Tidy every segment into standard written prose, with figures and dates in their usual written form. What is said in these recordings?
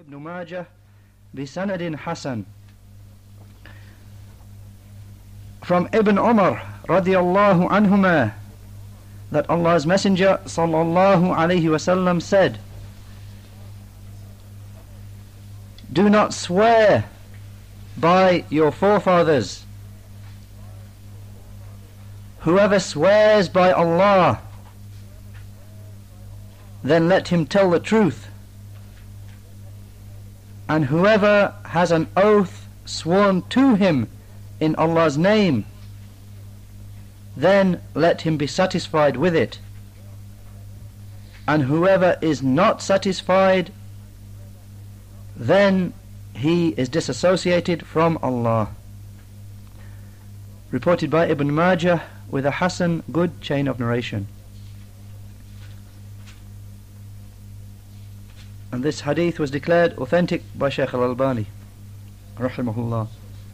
Ibn Majah بسند حسن from Ibn Umar radiyallahu anhuma that Allah's Messenger sallallahu alayhi wasallam said, do not swear by your forefathers. Whoever swears by Allah, then let him tell the truth. And whoever has an oath sworn to him in Allah's name, then let him be satisfied with it. And whoever is not satisfied, then he is disassociated from Allah. Reported by Ibn Majah with a Hasan, good chain of narration. And this hadith was declared authentic by Shaykh al-Albani rahimahullah.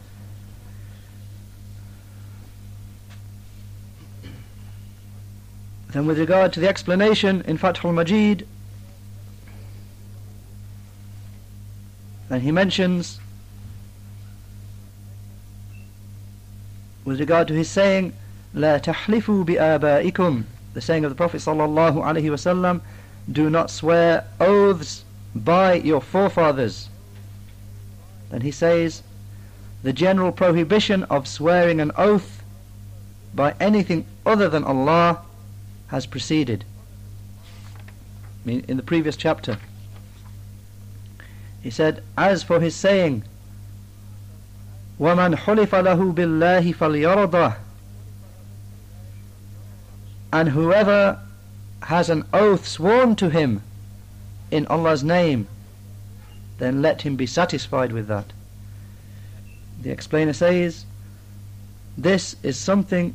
Then with regard to the explanation in Fath al-Majid, then he mentions with regard to his saying لا تحلفوا بآبائكم, the saying of the Prophet sallallahu alaihi wasallam, do not swear oaths by your forefathers. Then he says the general prohibition of swearing an oath by anything other than Allah has preceded. I mean, in the previous chapter he said, as for his saying وَمَنْ حُلِفَ لَهُ بِاللَّهِ فَلْيَرْضَهُ, and whoever has an oath sworn to him in Allah's name, then let him be satisfied with that. The explainer says this is something,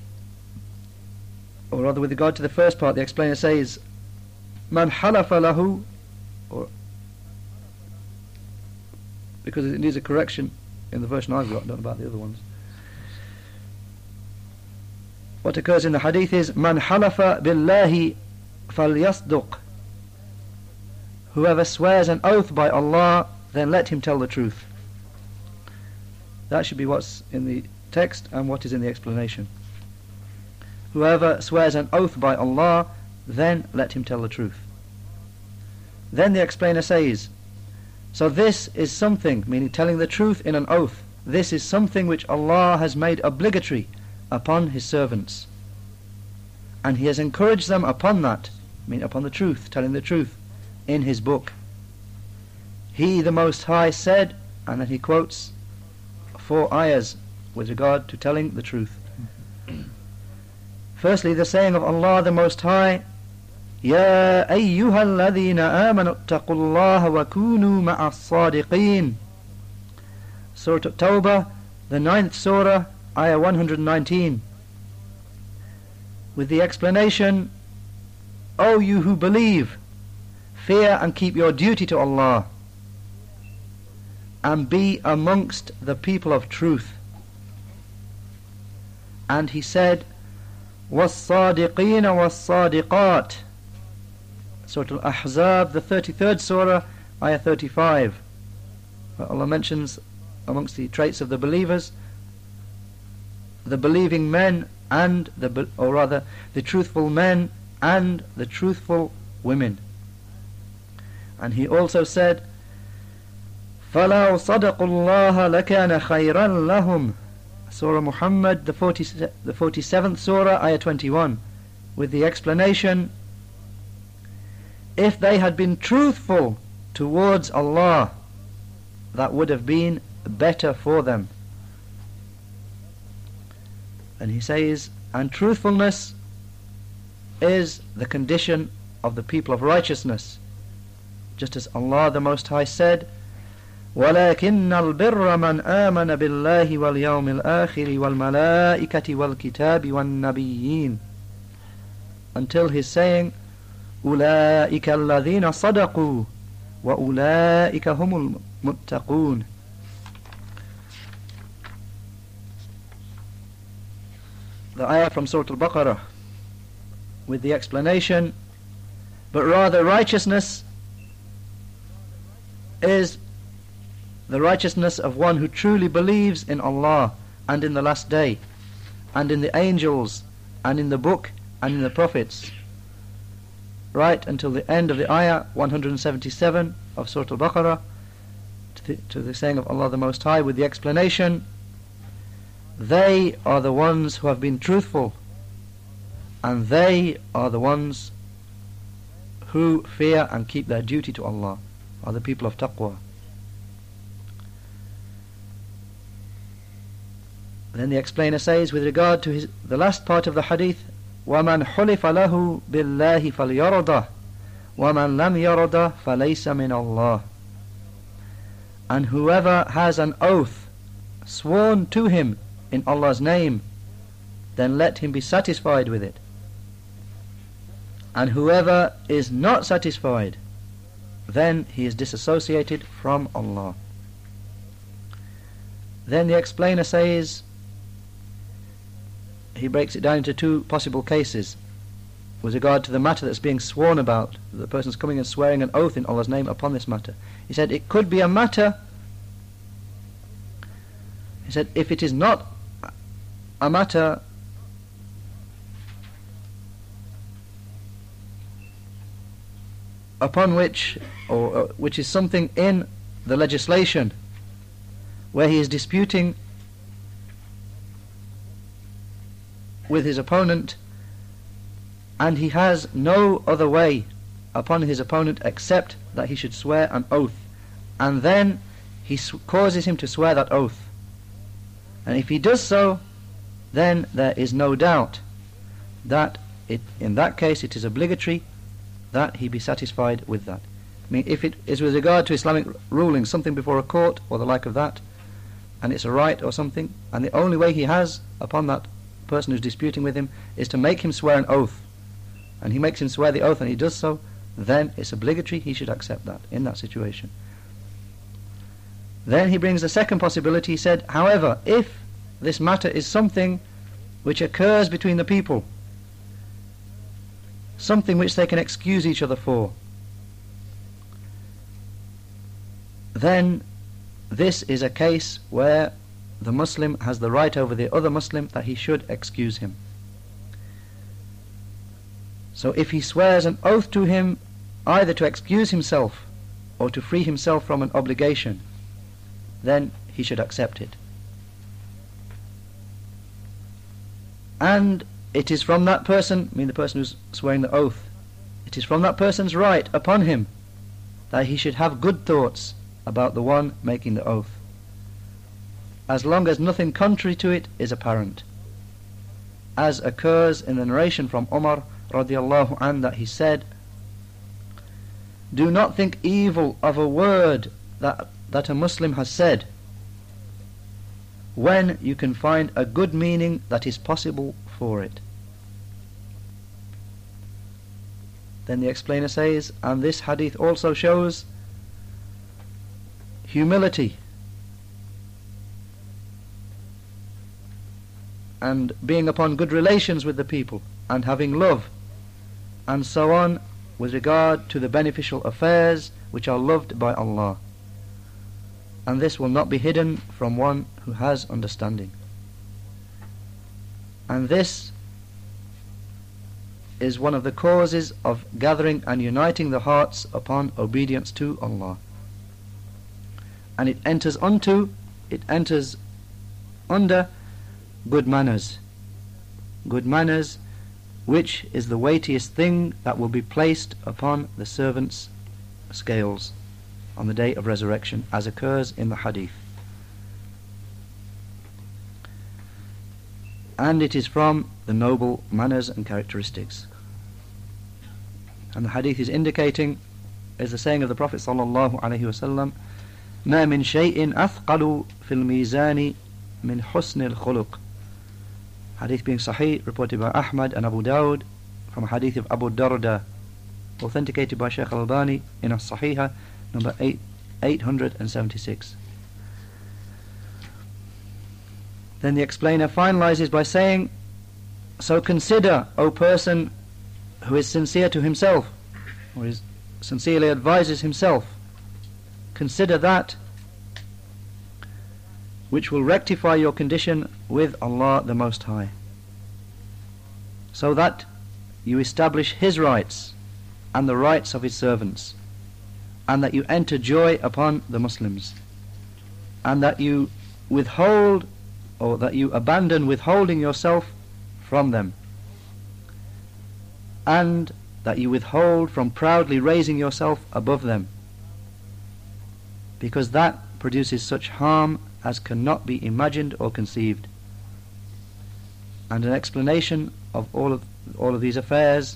or rather with regard to the first part, the explainer says man halafa lahu, or because it needs a correction in the version I've got, not about the other ones. What occurs in the hadith is man halafa billahi falyasduq, whoever swears an oath by Allah, then let him tell the truth. That should be what's in the text and what is in the explanation. Whoever swears an oath by Allah, then let him tell the truth. Then the explainer says, so this is something, meaning telling the truth in an oath, this is something which Allah has made obligatory upon his servants, and he has encouraged them upon that, meaning upon the truth, telling the truth, in his book. He, the Most High, said, and then he quotes 4 ayahs with regard to telling the truth. Firstly, the saying of Allah the Most High, يَا أَيُّهَا الَّذِينَ آمَنُوا اتَّقُوا اللَّهَ وَكُونُوا مَعَ الصَّادِقِينَ. Surah At-Tawbah, the 9th surah, ayah 119, with the explanation, O you who believe, fear and keep your duty to Allah, and be amongst the people of truth. And he said, وَالصَّادِقِينَ وَالصَّادِقَاتِ. Surah Al-Ahzab, the 33rd surah, ayah 35, where Allah mentions amongst the traits of the believers, the believing men and the truthful men and the truthful women. And he also said, فَلَوْ صَدَقُوا اللَّهَ لَكَانَ خَيْرًا لَهُمْ. Surah Muhammad, the 47th surah, ayah 21, with the explanation, if they had been truthful towards Allah, that would have been better for them. And he says, and truthfulness is the condition of the people of righteousness, just as Allah the Most High said, وَلَكِنَّ الْبِرَّ مَنْ آمَنَ بِاللَّهِ وَالْيَوْمِ الْآخِرِ وَالْمَلَائِكَةِ وَالْكِتَابِ وَالنَّبِيِّينَ, until his saying, أُولَئِكَ الَّذِينَ صَدَقُوا وَأُولَئِكَ هُمُ الْمُتَّقُونَ. The ayah from Surah Al-Baqarah with the explanation, but rather righteousness is the righteousness of one who truly believes in Allah and in the last day and in the angels and in the book and in the prophets, right until the end of the ayah 177 of Surah Al-Baqarah, to the saying of Allah the Most High, with the explanation, they are the ones who have been truthful, and they are the ones who fear and keep their duty to Allah, are the people of taqwa. Then the explainer says, with regard to the last part of the hadith, وَمَنْ حُلِفَ لَهُ بِاللَّهِ فَلْيَرْضَهُ وَمَنْ لَمْ يَرْضَهُ فَلَيْسَ مِنَ اللَّهِ. And whoever has an oath sworn to him in Allah's name, then let him be satisfied with it. And whoever is not satisfied, then he is disassociated from Allah. Then the explainer says, he breaks it down into two possible cases with regard to the matter that's being sworn about. The person's coming and swearing an oath in Allah's name upon this matter. He said it could be a matter, he said if it is not a matter upon which, or which is something in the legislation where he is disputing with his opponent, and he has no other way upon his opponent except that he should swear an oath, and then he causes him to swear that oath, and if he does so, then there is no doubt that in that case it is obligatory that he be satisfied with that. I mean, if it is with regard to Islamic ruling, something before a court or the like of that, and it's a right or something, and the only way he has upon that person who's disputing with him is to make him swear an oath, and he makes him swear the oath and he does so, then it's obligatory he should accept that in that situation. Then he brings the second possibility. He said, however, if this matter is something which occurs between the people, something which they can excuse each other for, then this is a case where the Muslim has the right over the other Muslim that he should excuse him. So if he swears an oath to him either to excuse himself or to free himself from an obligation, then he should accept it. And it is from that person, I mean the person who's swearing the oath, it is from that person's right upon him that he should have good thoughts about the one making the oath, as long as nothing contrary to it is apparent, as occurs in the narration from Umar radiallahu anh, that he said, do not think evil of a word that a Muslim has said, when you can find a good meaning that is possible for it. Then the explainer says, and this hadith also shows humility and being upon good relations with the people and having love and so on with regard to the beneficial affairs which are loved by Allah, and this will not be hidden from one who has understanding. And this is one of the causes of gathering and uniting the hearts upon obedience to Allah, and it enters under good manners, which is the weightiest thing that will be placed upon the servant's scales on the day of resurrection, as occurs in the hadith. And it is from the noble manners and characteristics. And the hadith is indicating, is the saying of the Prophet sallallahu alaihi wasallam, ما من شيء أثقل في الميزان من حسن الخلق. Hadith being Sahih, reported by Ahmad and Abu Dawud, from a hadith of Abu Darda, authenticated by Shaykh Al-Albani in As-Sahihah, number 876. Then the explainer finalizes by saying, so consider, O person who is sincere to himself, or is sincerely advises himself, consider that which will rectify your condition with Allah the Most High, so that you establish His rights and the rights of His servants, and that you enter joy upon the Muslims, and that you withhold, or that you abandon withholding yourself from them, and that you withhold from proudly raising yourself above them, because that produces such harm as cannot be imagined or conceived. And an explanation of all of these affairs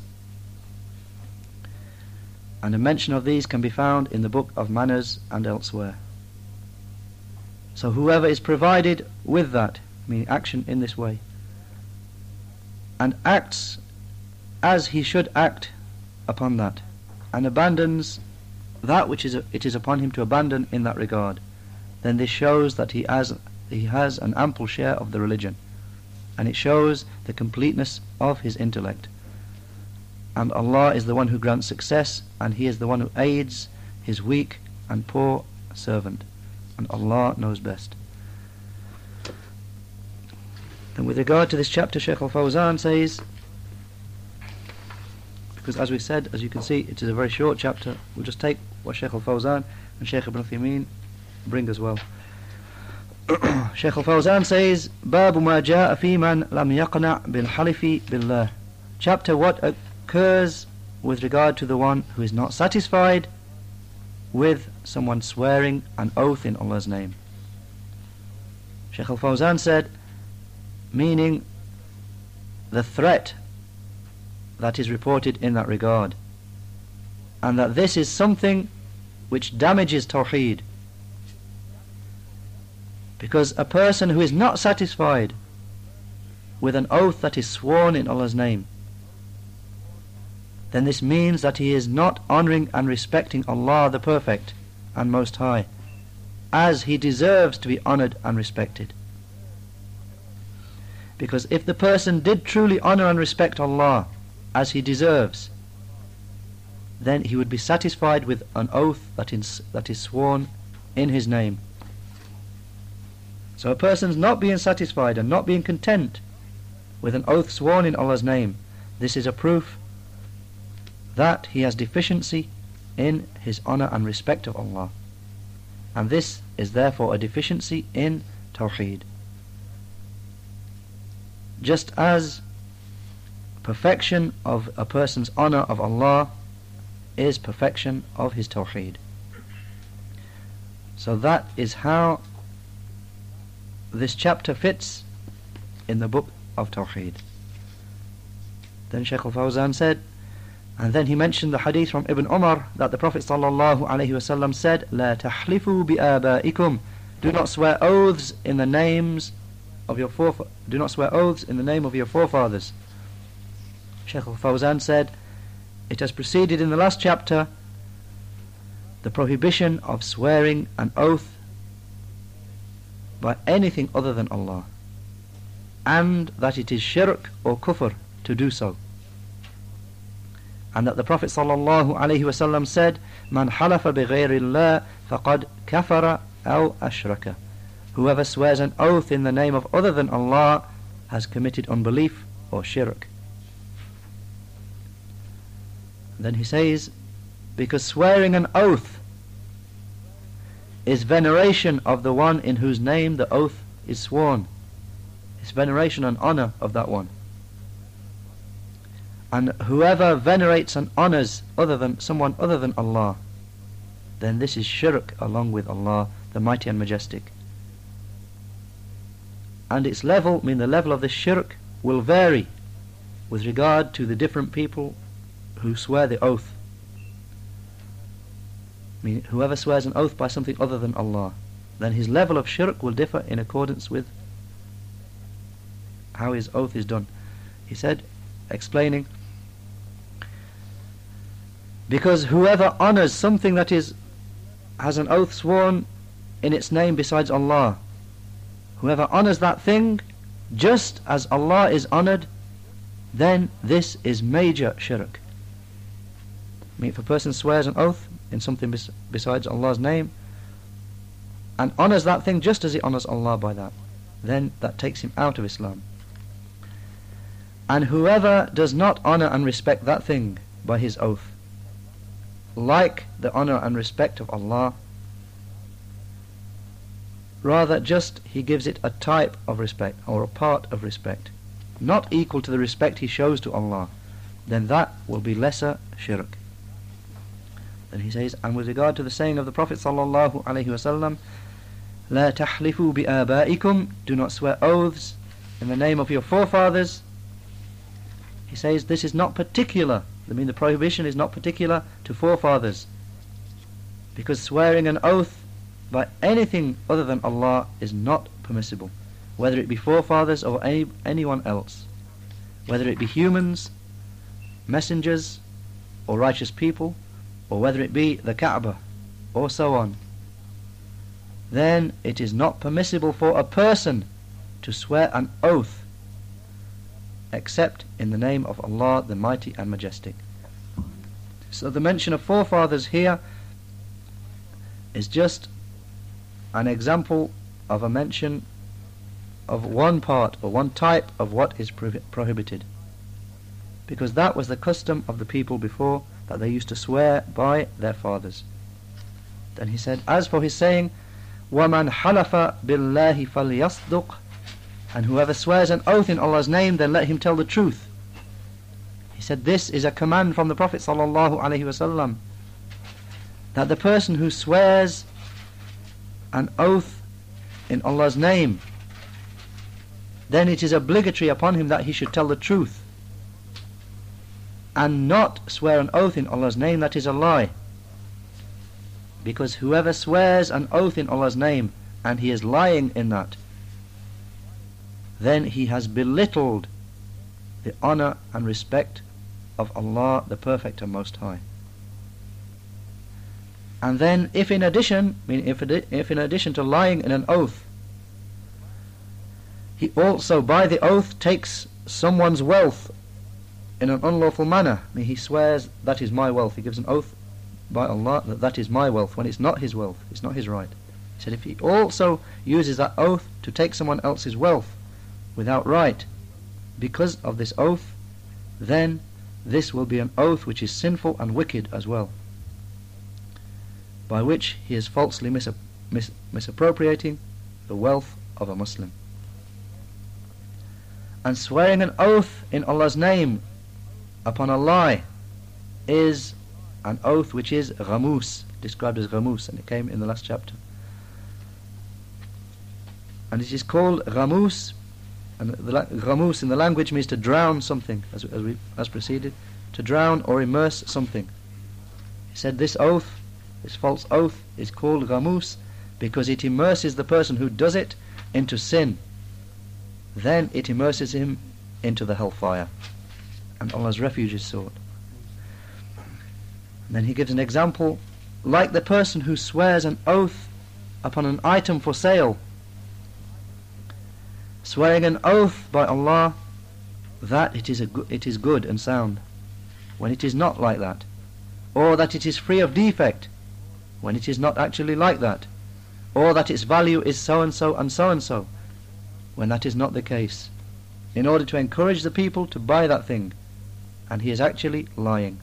and a mention of these can be found in the book of Manners and elsewhere. So whoever is provided with that, meaning action in this way, and acts as he should act upon that, and abandons that which it is upon him to abandon in that regard, then this shows that he has an ample share of the religion, and it shows the completeness of his intellect. And Allah is the one who grants success, and He is the one who aids His weak and poor servant, and Allah knows best. Then with regard to this chapter, Shaykh al-Fawzan says, because as we said, as you can see, it is a very short chapter, we'll just take what Shaykh al-Fawzan and Shaykh Ibn Uthaymeen bring as well. Shaykh al-Fawzan says, باب ما جاء في من لم يقنع بالحلف بالله. Chapter what occurs with regard to the one who is not satisfied with someone swearing an oath in Allah's name. Shaykh al-Fawzan said, meaning the threat that is reported in that regard, and that this is something which damages Tawheed, because a person who is not satisfied with an oath that is sworn in Allah's name, then this means that he is not honouring and respecting Allah the Perfect and Most High as He deserves to be honoured and respected. Because if the person did truly honour and respect Allah as He deserves, then he would be satisfied with an oath that is sworn in His name. So a person's not being satisfied and not being content with an oath sworn in Allah's name, this is a proof that he has deficiency in his honour and respect of Allah, and this is therefore a deficiency in Tawheed. Just as perfection of a person's honour of Allah is perfection of his Tawheed. So that is how this chapter fits in the book of Tawheed. Then Shaykh al-Fawzan said, and then he mentioned the hadith from Ibn Umar that the Prophet ﷺ said, لا تحلفوا بآبائكم, do not swear oaths in the names of your do not swear oaths in the name of your forefathers. Shaykh al-Fawzan said, it has preceded in the last chapter the prohibition of swearing an oath by anything other than Allah, and that it is shirk or kufr to do so, and that the Prophet ﷺ said, man halafa bighayri Allah faqad kafara aw ashraka, whoever swears an oath in the name of other than Allah has committed unbelief or shirk. Then he says, because swearing an oath is veneration of the one in whose name the oath is sworn. It's veneration and honour of that one. And whoever venerates and honours someone other than Allah, then this is shirk along with Allah, the Mighty and Majestic. And its level, the level of the shirk, will vary with regard to the different people who swear the oath. Whoever swears an oath by something other than Allah, then his level of shirk will differ in accordance with how his oath is done. He said, explaining, because whoever honours something that has an oath sworn in its name besides Allah, whoever honours that thing just as Allah is honoured, then this is major shirk. If a person swears an oath in something besides Allah's name, and honours that thing just as he honours Allah by that, then that takes him out of Islam. And whoever does not honour and respect that thing by his oath, like the honour and respect of Allah, rather just he gives it a type of respect or a part of respect, not equal to the respect he shows to Allah, then that will be lesser shirk. Then he says, and with regard to the saying of the Prophet sallallahu alaihi wasallam, لا تحلفوا بآبائكم, do not swear oaths in the name of your forefathers, he says this is not particular. I mean, the prohibition is not particular to forefathers, because swearing an oath by anything other than Allah is not permissible, whether it be forefathers or anyone else, whether it be humans, messengers, or righteous people, or whether it be the Kaaba, or so on. Then it is not permissible for a person to swear an oath except in the name of Allah the Mighty and Majestic. So the mention of forefathers here is just an example of a mention of one part or one type of what is prohibited, because that was the custom of the people before, that they used to swear by their fathers. Then he said, as for his saying, وَمَنْ حَلَفَ بِاللَّهِ فَلْيَصْدُقْ, and whoever swears an oath in Allah's name, then let him tell the truth. He said this is a command from the Prophet sallallahu alaihi wasallam, that the person who swears an oath in Allah's name, then it is obligatory upon him that he should tell the truth, and not swear an oath in Allah's name that is a lie. Because whoever swears an oath in Allah's name and he is lying in that, then he has belittled the honor and respect of Allah the Perfect and Most High. And then if in addition to lying in an oath, he also by the oath takes someone's wealth in an unlawful manner, I mean, he swears that is my wealth, he gives an oath by Allah that is my wealth, when it's not his wealth, it's not his right. He said if he also uses that oath to take someone else's wealth without right because of this oath, then this will be an oath which is sinful and wicked as well, by which he is falsely misappropriating the wealth of a Muslim. And swearing an oath in Allah's name upon a lie is an oath which is ghamus, described as ghamus, and it came in the last chapter. And it is called ghamus, and ghamus in the language means to drown something, as preceded, to drown or immerse something. He said this oath, this false oath, is called ghamus because it immerses the person who does it into sin. Then it immerses him into the hellfire, and Allah's refuge is sought. And then he gives an example, like the person who swears an oath upon an item for sale, swearing an oath by Allah that it is good and sound, when it is not like that, or that it is free of defect, when it is not actually like that, or that its value is so and so and so and so, when that is not the case, in order to encourage the people to buy that thing, and he is actually lying.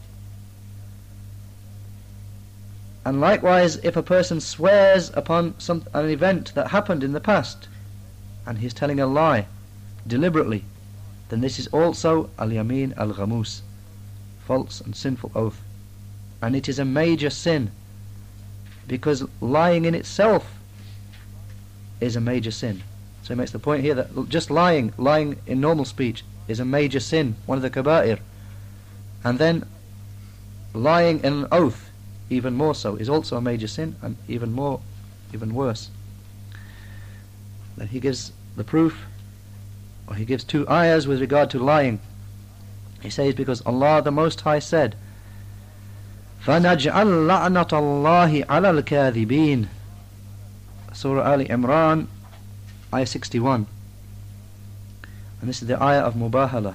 And likewise, if a person swears upon an event that happened in the past, and he is telling a lie deliberately, then this is also al-yamin al-ghamus, false and sinful oath, and it is a major sin, because lying in itself is a major sin. So he makes the point here that just lying in normal speech is a major sin, one of the kaba'ir, and then lying in an oath, even more so, is also a major sin, and even worse. Then he gives the proof, or he gives two ayahs with regard to lying. He says, because Allah the Most High said, فَنَجْعَلْ لَعْنَةَ اللَّهِ عَلَى الْكَاذِبِينَ, Surah Ali Imran, ayah 61. And this is the ayah of Mubahala,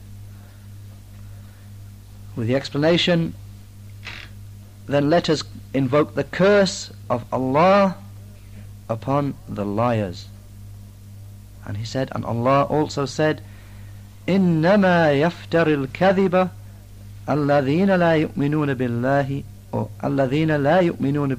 with the explanation, then let us invoke the curse of Allah upon the liars. And he said, and Allah also said, إنما يفتر الكذب الذين لا يؤمنون بالله أو الذين لا يؤمنون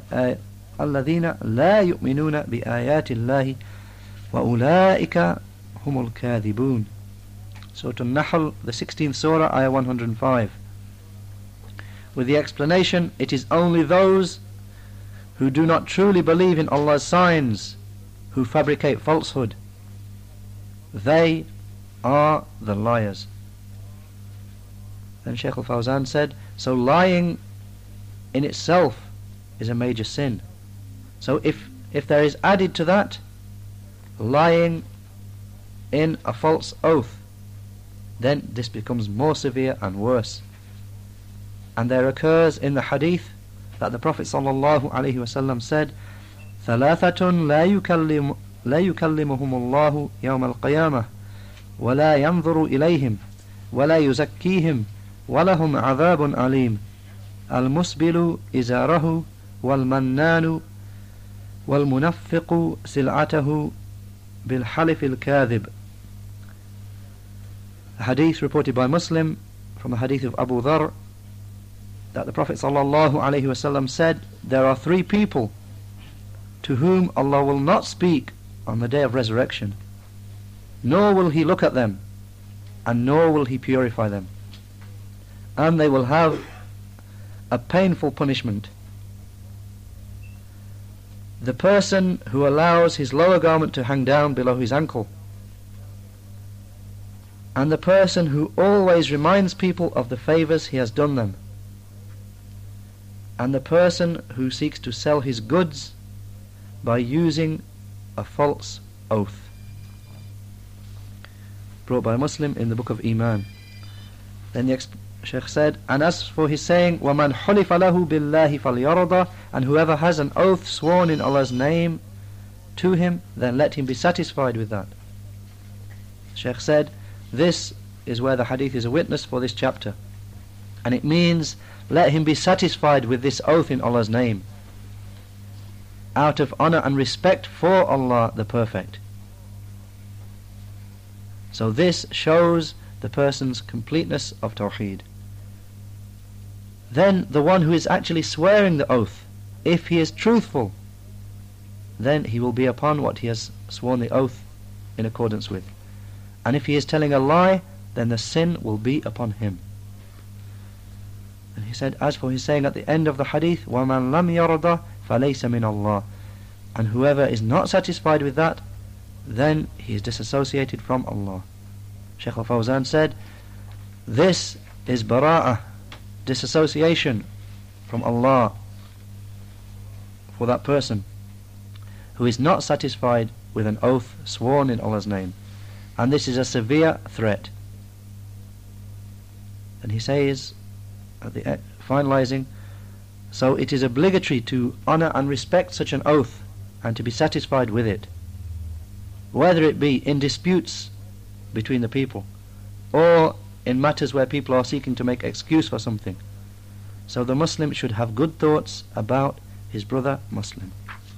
بآيات الله وأولئك هم الكاذبون. Surah An-Nahl, the 16th Surah, Ayah 105. With the explanation, it is only those who do not truly believe in Allah's signs who fabricate falsehood. They are the liars. Then Shaykh al-Fawzan said, so lying in itself is a major sin. So if there is added to that lying in a false oath, then this becomes more severe and worse. And there occurs in the hadith that the Prophet ﷺ said, ثلاثة لا يكلمهم الله يوم القيامة ولا ينظر إليهم ولا يزكيهم ولهم عذاب أليم المسبل إزاره والمنان والمنفق سلعته بالحلف الكاذب. A hadith reported by Muslim from the hadith of Abu Dharr that the Prophet ﷺ said, there are three people to whom Allah will not speak on the day of resurrection, nor will He look at them, and nor will He purify them, and they will have a painful punishment. The person who allows his lower garment to hang down below his ankle, and the person who always reminds people of the favours he has done them, and the person who seeks to sell his goods by using a false oath. Brought by Muslim in the book of Iman. Then the Shaykh said, and as for his saying, وَمَنْ حُلِفَ لَهُ بِاللَّهِ فَلْيَرْضَى, and whoever has an oath sworn in Allah's name to him, then let him be satisfied with that. Shaykh said, this is where the hadith is a witness for this chapter, and it means let him be satisfied with this oath in Allah's name, out of honor and respect for Allah the Perfect. So this shows the person's completeness of Tawheed. Then the one who is actually swearing the oath, if he is truthful, then he will be upon what he has sworn the oath in accordance with. And if he is telling a lie, then the sin will be upon him. And he said, as for his saying at the end of the hadith, وَمَنْ لَمْ يَرْضَ فَلَيْسَ مِنَ اللَّهِ, and whoever is not satisfied with that, then he is disassociated from Allah. Shaykh al-Fawzan said, this is bara'ah, disassociation from Allah for that person who is not satisfied with an oath sworn in Allah's name. And this is a severe threat. And he says, at the finalizing, so it is obligatory to honor and respect such an oath and to be satisfied with it, whether it be in disputes between the people or in matters where people are seeking to make excuse for something. So the Muslim should have good thoughts about his brother Muslim.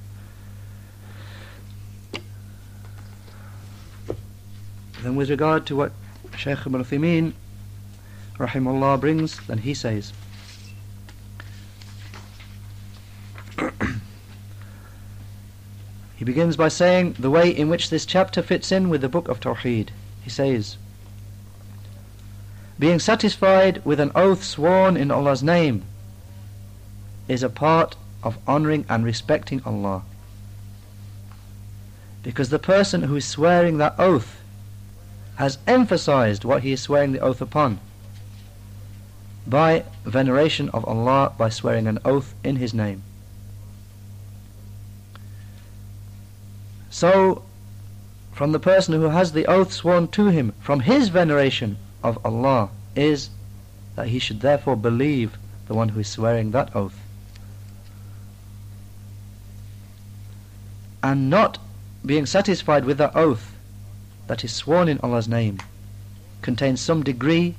Then with regard to what Shaykh Ibn Uthaymeen rahimahullah brings, then he says, he begins by saying the way in which this chapter fits in with the book of Tawheed. He says, being satisfied with an oath sworn in Allah's name is a part of honouring and respecting Allah, because the person who is swearing that oath has emphasized what he is swearing the oath upon by veneration of Allah, by swearing an oath in His name. So from the person who has the oath sworn to him, from his veneration of Allah, is that he should therefore believe the one who is swearing that oath, and not being satisfied with that oath that is sworn in Allah's name contains some degree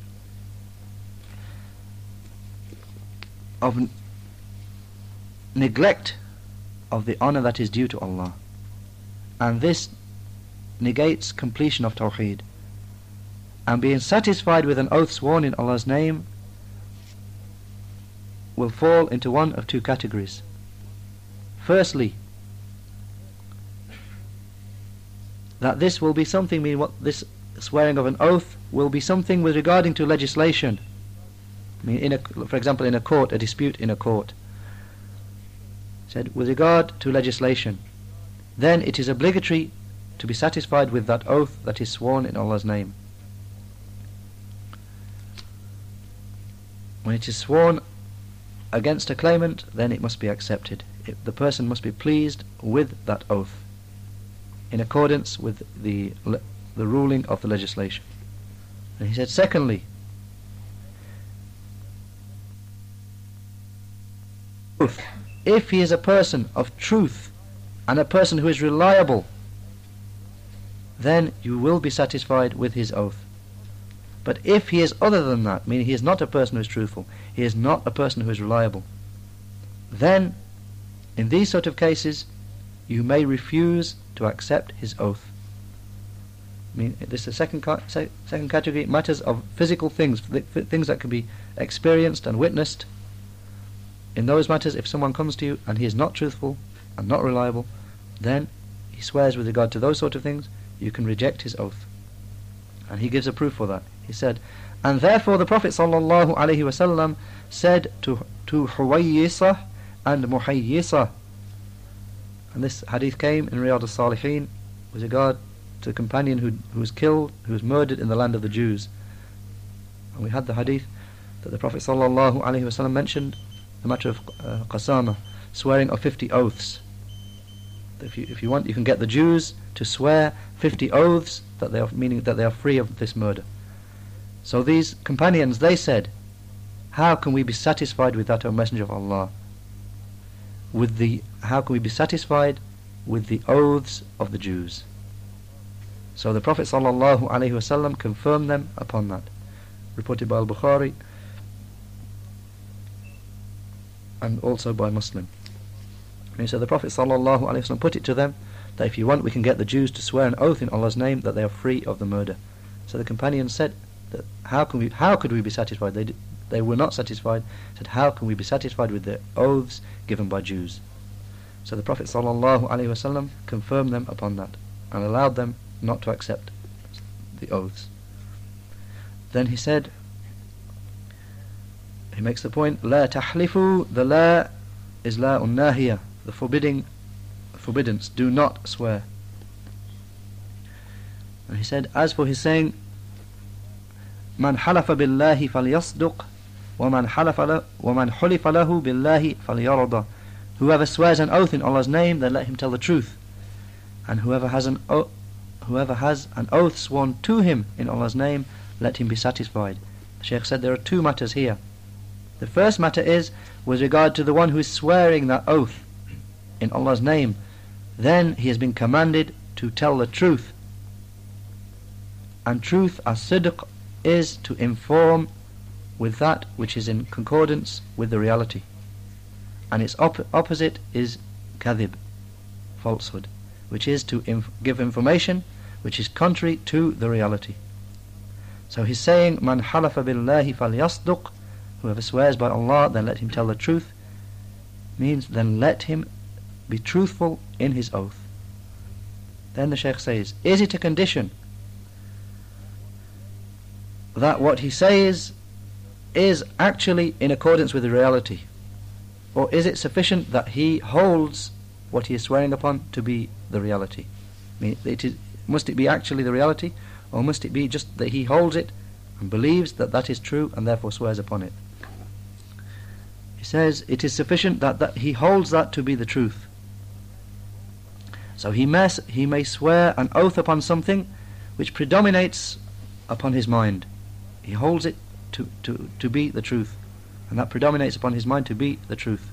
of neglect of the honor that is due to Allah. And this negates completion of Tawheed. And being satisfied with an oath sworn in Allah's name will fall into one of two categories. Firstly, that this will be something, this swearing of an oath will be something with regarding to legislation. For example, in a court, a dispute in a court. Said, with regard to legislation, then it is obligatory to be satisfied with that oath that is sworn in Allah's name. When it is sworn against a claimant, then it must be accepted. The person must be pleased with that oath in accordance with the ruling of the legislation. And he said, secondly, if he is a person of truth and a person who is reliable, then you will be satisfied with his oath. But if he is other than that, meaning he is not a person who is truthful, he is not a person who is reliable, then in these sort of cases you may refuse to accept his oath. This is the second category, matters of physical things, things that can be experienced and witnessed. In those matters, if someone comes to you and he is not truthful and not reliable, then he swears with regard to those sort of things, you can reject his oath. And he gives a proof for that. He said, and therefore the Prophet ﷺ said to Huwayyisa and Muhayyisa, and this hadith came in Riyadh al-Salihin with regard to a companion who was killed, who was murdered in the land of the Jews. And we had the hadith that the Prophet ﷺ mentioned the matter of Qasama, swearing of 50 oaths. If you want, you can get the Jews to swear 50 oaths that they are, meaning that they are free of this murder. So these companions, they said, how can we be satisfied with that, O Messenger of Allah? How can we be satisfied with the oaths of the Jews? So the Prophet ﷺ confirmed them upon that, reported by Al-Bukhari and also by Muslim. And so the Prophet ﷺ put it to them that if you want, we can get the Jews to swear an oath in Allah's name that they are free of the murder. So the companions said that how could we be satisfied? They were not satisfied. Said, how can we be satisfied with the oaths given by Jews? So the Prophet ﷺ confirmed them upon that and allowed them not to accept the oaths. Then he said, he makes the point, la tahlifu, the la is la unnahiya, the forbiddance, do not swear. And he said, as for his saying, man halafa billahi falyasduq, wa man hulifa lahu billahi falyarda. Whoever swears an oath in Allah's name, then let him tell the truth. And whoever has an oath sworn to him in Allah's name, let him be satisfied. The Shaykh said there are two matters here. The first matter is with regard to the one who is swearing that oath in Allah's name. Then he has been commanded to tell the truth. And truth, as-sidq, is to inform with that which is in concordance with the reality. And its opposite is kadhib, falsehood, which is to give information which is contrary to the reality. So he's saying, man halafa billahi falyasduq, whoever swears by Allah, then let him tell the truth, means then let him be truthful in his oath. Then the Shaykh says, is it a condition that what he says is actually in accordance with the reality? Or is it sufficient that he holds what he is swearing upon to be the reality? Must it be actually the reality, or must it be just that he holds it and believes that that is true and therefore swears upon it? He says it is sufficient that he holds that to be the truth. So he may swear an oath upon something which predominates upon his mind. He holds it to be the truth, and that predominates upon his mind to be the truth.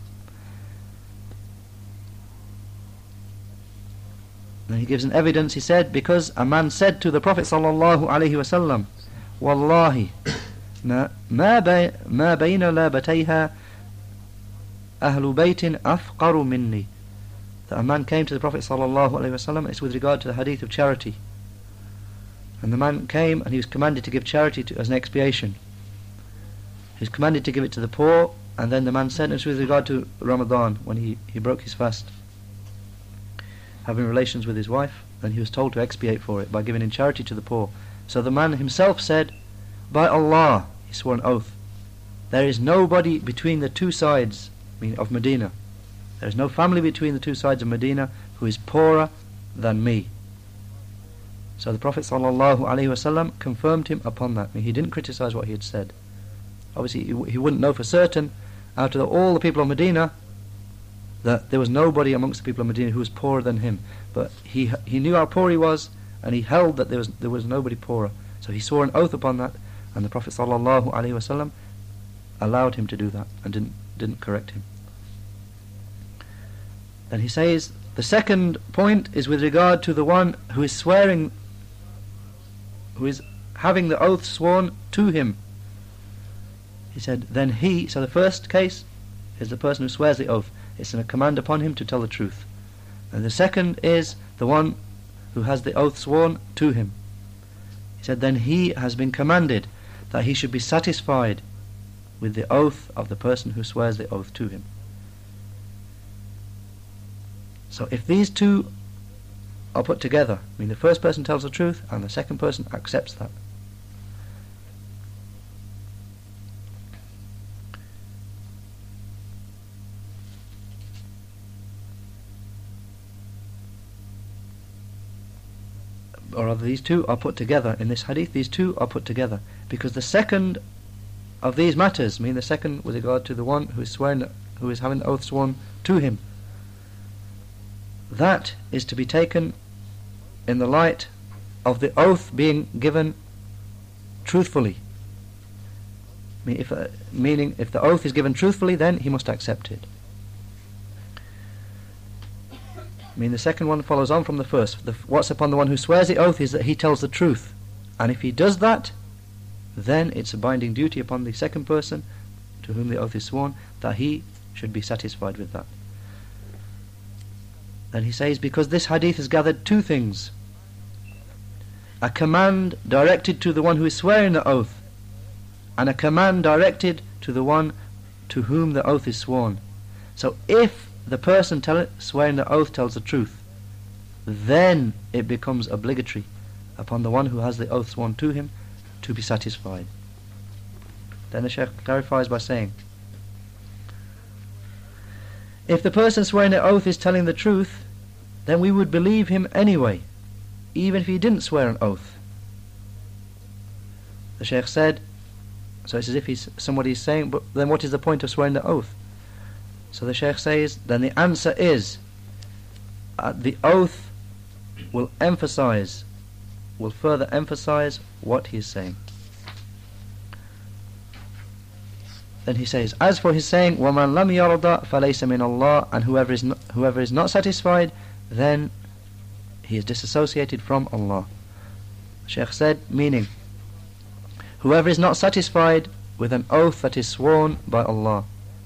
Then he gives an evidence. He said, because a man said to the Prophet ﷺ, Wallahi, ma bayna labatayha ahlu baytin afqaru minni, that a man came to the Prophet ﷺ. It's with regard to the hadith of charity. And the man came and he was commanded to give charity as an expiation. He was commanded to give it to the poor, and then the man sentenced with regard to Ramadan, when he broke his fast, having relations with his wife, and he was told to expiate for it by giving in charity to the poor. So the man himself said, by Allah, he swore an oath, there is nobody between the two sides of Medina, there is no family between the two sides of Medina who is poorer than me. So the Prophet ﷺ confirmed him upon that. He didn't criticize what he had said. Obviously he wouldn't know for certain out of all the people of Medina that there was nobody amongst the people of Medina who was poorer than him, but he knew how poor he was, and he held that there was nobody poorer. So he swore an oath upon that, and the Prophet ﷺ allowed him to do that and didn't correct him. Then he says the second point is with regard to the one who is swearing, who is having the oath sworn to him. He said, then he, so the first case is the person who swears the oath. It's a command upon him to tell the truth. And the second is the one who has the oath sworn to him. He said, then he has been commanded that he should be satisfied with the oath of the person who swears the oath to him. So if these two are put together, the first person tells the truth and the second person accepts that, or rather these two are put together in this hadith, these two are put together because the second of these matters, the second with regard to the one who is swearing, who is having the oath sworn to him, that is to be taken in the light of the oath being given truthfully. Meaning if the oath is given truthfully, then he must accept it. The second one follows on from the first. What's upon the one who swears the oath is that he tells the truth, and if he does that, then it's a binding duty upon the second person to whom the oath is sworn that he should be satisfied with that. Then he says, because this hadith has gathered two things: a command directed to the one who is swearing the oath, and a command directed to the one to whom the oath is sworn. So if the person swearing the oath tells the truth, then it becomes obligatory upon the one who has the oath sworn to him to be satisfied. Then the Shaykh clarifies by saying, if the person swearing the oath is telling the truth, then we would believe him anyway, even if he didn't swear an oath. The Shaykh said, so it's as if somebody is saying, but then what is the point of swearing the oath? So the Shaykh says, then the answer is, the oath will further emphasize what he is saying. Then he says, as for his saying, وَمَنْ لَمْ يَرْضَ فَلَيْسَ مِنَ اللَّهِ, and whoever is not satisfied, then he is disassociated from Allah. The Shaykh said, meaning, whoever is not satisfied with an oath that is sworn by Allah,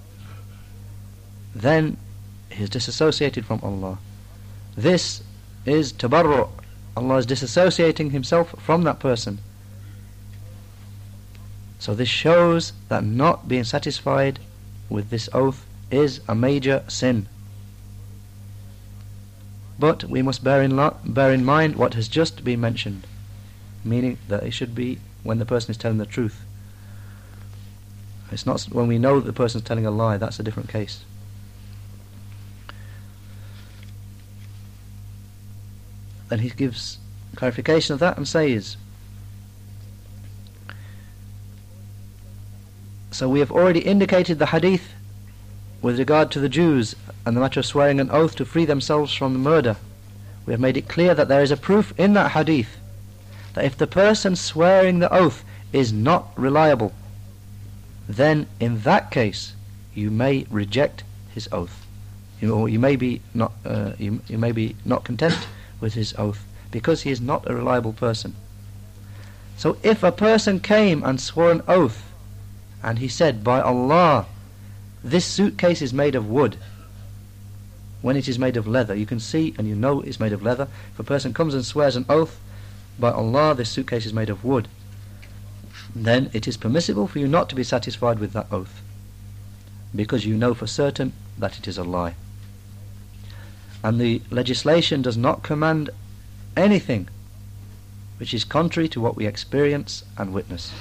then he is disassociated from Allah. This is tabarru'. Allah is disassociating himself from that person. So this shows that not being satisfied with this oath is a major sin. But we must bear in mind what has just been mentioned, meaning that it should be when the person is telling the truth. It's not when we know that the person is telling a lie. That's a different case. Then he gives clarification of that and says, so we have already indicated the hadith with regard to the Jews and the matter of swearing an oath to free themselves from the murder. We have made it clear that there is a proof in that hadith that if the person swearing the oath is not reliable, then in that case you may reject his oath. You may be not content with his oath because he is not a reliable person. So if a person came and swore an oath and he said, by Allah, this suitcase is made of wood, when it is made of leather. You can see and you know it's made of leather. If a person comes and swears an oath, by Allah, this suitcase is made of wood, then it is permissible for you not to be satisfied with that oath, because you know for certain that it is a lie. And the legislation does not command anything which is contrary to what we experience and witness.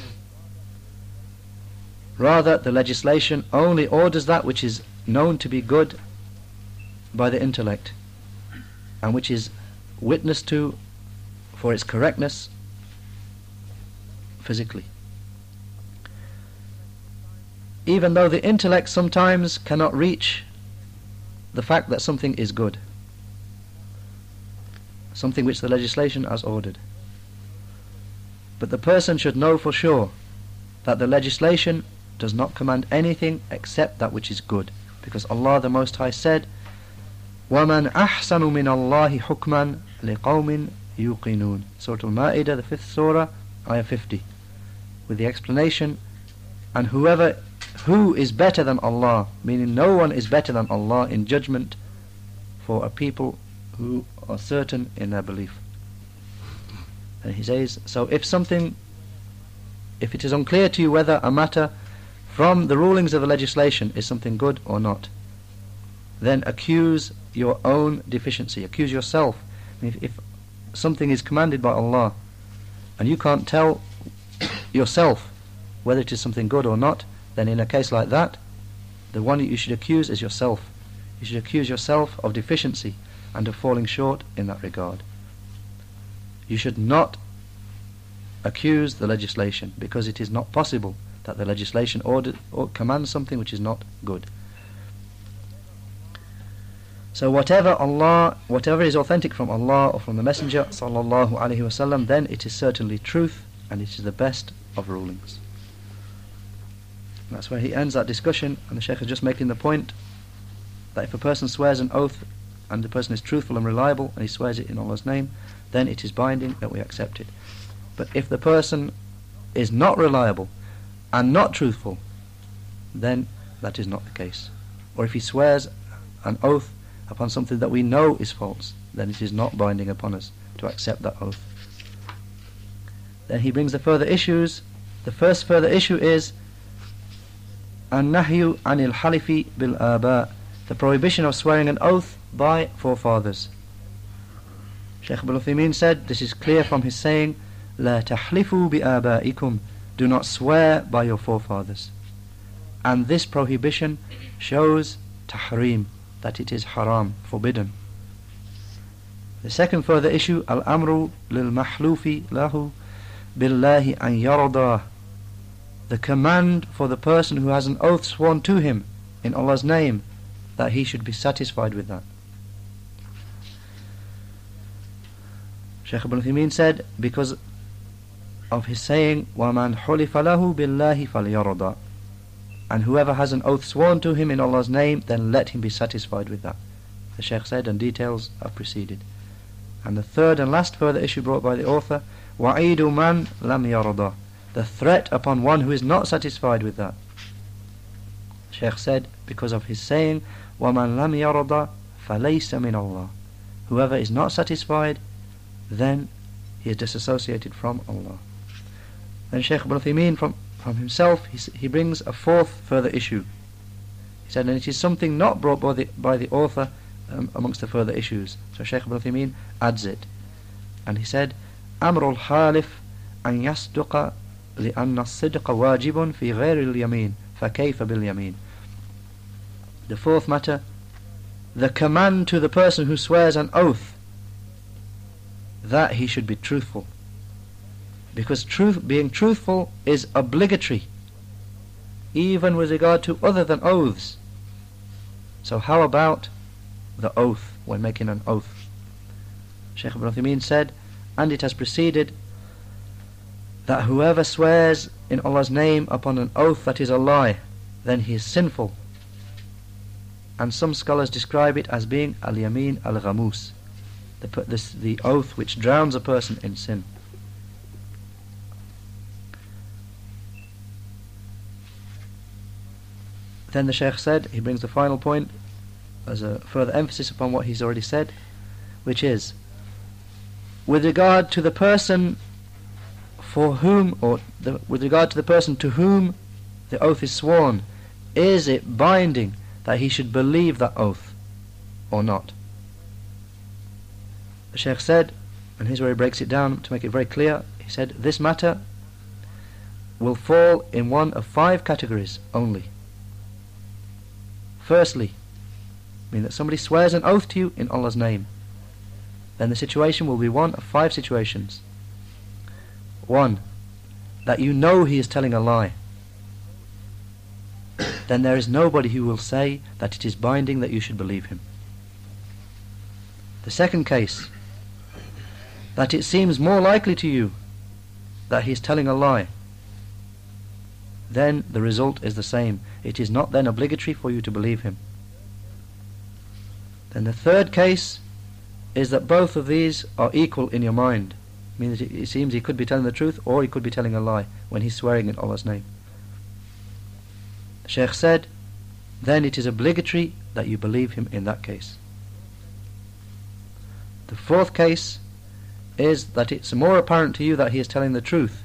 Rather, the legislation only orders that which is known to be good by the intellect, and which is witnessed to for its correctness physically. Even though the intellect sometimes cannot reach the fact that something is good, something which the legislation has ordered. But the person should know for sure that the legislation does not command anything except that which is good, because Allah the Most High said, وَمَنْ أَحْسَنُ مِنَ اللَّهِ حُكْمًا لِقَوْمٍ يُوقِنُونَ, Surah Al-Ma'idah, the 5th Surah, Ayah 50, with the explanation, and who is better than Allah, meaning no one is better than Allah in judgment for a people who are certain in their belief. And he says, so if it is unclear to you whether a matter from the rulings of the legislation is something good or not, then accuse your own deficiency, accuse yourself. If something is commanded by Allah and you can't tell yourself whether it is something good or not, then in a case like that, the one you should accuse is yourself. You should accuse yourself of deficiency and of falling short in that regard. You should not accuse the legislation, because it is not possible that the legislation commands something which is not good. So whatever is authentic from Allah or from the Messenger sallallahu alaihi wasallam, then it is certainly truth, and it is the best of rulings. And that's where he ends that discussion, and the Shaykh is just making the point that if a person swears an oath and the person is truthful and reliable and he swears it in Allah's name, then it is binding that we accept it. But if the person is not reliable and not truthful, then that is not the case. Or if he swears an oath upon something that we know is false, then it is not binding upon us to accept that oath. Then he brings the further issues. The first further issue is النهي عن الحلف بالآباء, the prohibition of swearing an oath by forefathers. Shaykh Ibn Uthaymeen said this is clear from his saying, لا تحلفوا بآبائكم, do not swear by your forefathers. And this prohibition shows tahrim, that it is haram, forbidden. The second further issue, al-amru lil-mahlufi lahu billahi an yardah, the command for the person who has an oath sworn to him in Allah's name, that he should be satisfied with that. Shaykh Ibn Uthaymeen said, because of his saying, وَمَنْ حُلِفَ لَهُ بِاللَّهِ فَلْيَرْضَى, and whoever has an oath sworn to him in Allah's name, then let him be satisfied with that. The Shaykh said, and details have preceded. And the third and last further issue brought by the author, وَعِيدُ مَنْ لَمْ يَرْضَى, the threat upon one who is not satisfied with that. The Shaykh said, because of his saying, وَمَنْ لَمْ يَرْضَى فَلَيْسَ مِنَ اللَّهِ, whoever is not satisfied, then he is disassociated from Allah. Then Shaykh Ibn Uthaymeen from himself, he brings a fourth further issue. He said, and it is something not brought by the author amongst the further issues. So Shaykh Ibn Uthaymeen adds it, and he said, أمر الحالف أن يصدق لأن الصدق واجب في غير اليمين فكيف باليمين. The fourth matter, the command to the person who swears an oath that he should be truthful, because being truthful is obligatory even with regard to other than oaths. So how about the oath, when making an oath? Shaykh Ibn Uthaymeen said, and it has preceded that whoever swears in Allah's name upon an oath that is a lie, then he is sinful. And some scholars describe it as being al-yamin al-ghamus, the oath which drowns a person in sin. Then the Shaykh said, he brings the final point, as a further emphasis upon what he's already said, which is, with regard to the person for whom, with regard to the person to whom the oath is sworn, is it binding that he should believe that oath or not? The Shaykh said, and here's where he breaks it down to make it very clear, he said, this matter will fall in one of 5 categories only. Firstly, meaning that somebody swears an oath to you in Allah's name, then the situation will be one of 5 situations. 1, that you know he is telling a lie. Then there is nobody who will say that it is binding that you should believe him. The second case, that it seems more likely to you that he is telling a lie, then the result is the same. It is not then obligatory for you to believe him. Then the third case is that both of these are equal in your mind, meaning that it seems he could be telling the truth or he could be telling a lie when he's swearing in Allah's name. The Shaykh said, then it is obligatory that you believe him in that case. The fourth case is that it's more apparent to you that he is telling the truth.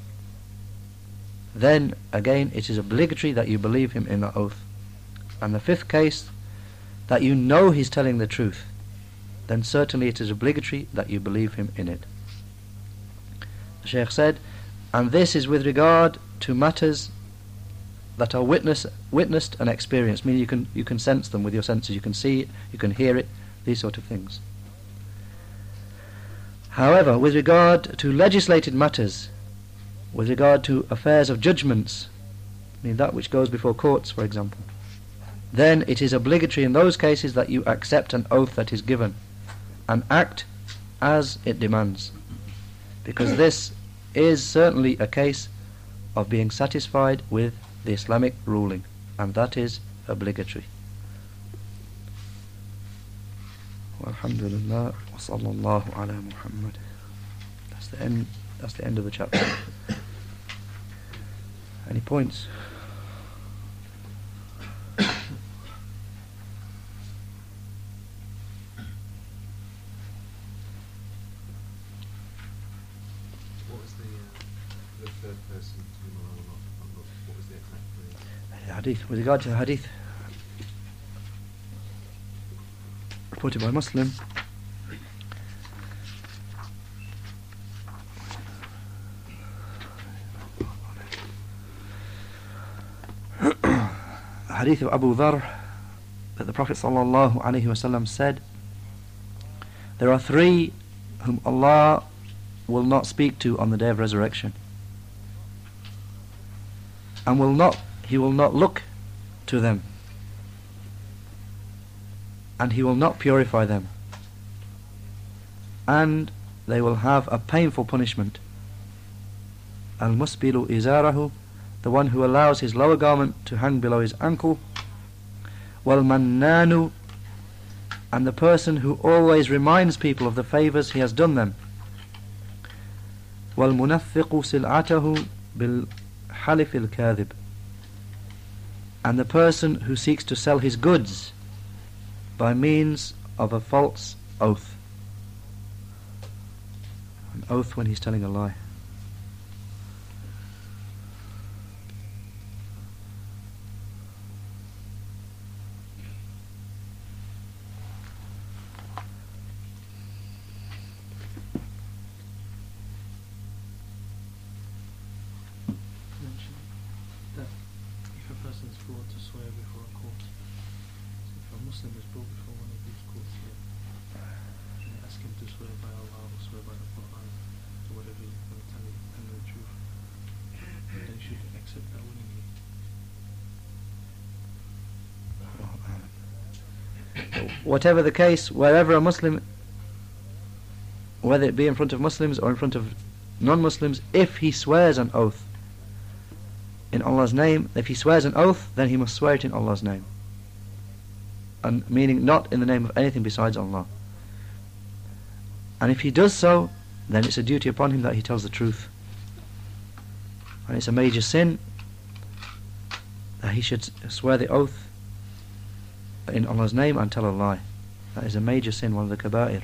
Then again it is obligatory that you believe him in that oath. And the fifth case, that you know he's telling the truth, then certainly it is obligatory that you believe him in it. The Shaykh said, and this is with regard to matters that are witnessed and experienced, meaning you can sense them with your senses, you can see it, you can hear it, these sort of things. However, with regard to legislated matters, with regard to affairs of judgments, meaning that which goes before courts, for example, then it is obligatory in those cases that you accept an oath that is given and act as it demands, because this is certainly a case of being satisfied with the Islamic ruling, and that is obligatory. Alhamdulillah, wa sallallahu ala Muhammad. That's the end of the chapter. Any points? Hadith. With regard to the hadith reported by Muslim, hadith of Abu Dharr, that the Prophet sallallahu alaihi wasallam said, there are 3 whom Allah will not speak to on the day of resurrection, and He will not look to them, and He will not purify them, and they will have a painful punishment. Al-musbilu izarahu, the one who allows his lower garment to hang below his ankle. Wal-mannanu, and the person who always reminds people of the favours he has done them. Wal-munaffiqu sil'atahu bil-halif al-kadhib, and the person who seeks to sell his goods by means of a false oath, an oath when he's telling a lie. Whatever the case, wherever a Muslim, whether it be in front of Muslims or in front of non-Muslims, if he swears an oath in Allah's name, if he swears an oath, then he must swear it in Allah's name, and meaning not in the name of anything besides Allah. And if he does so, then it's a duty upon him that he tells the truth, and it's a major sin that he should swear the oath in Allah's name and tell a lie. That is a major sin, one of the kaba'ir.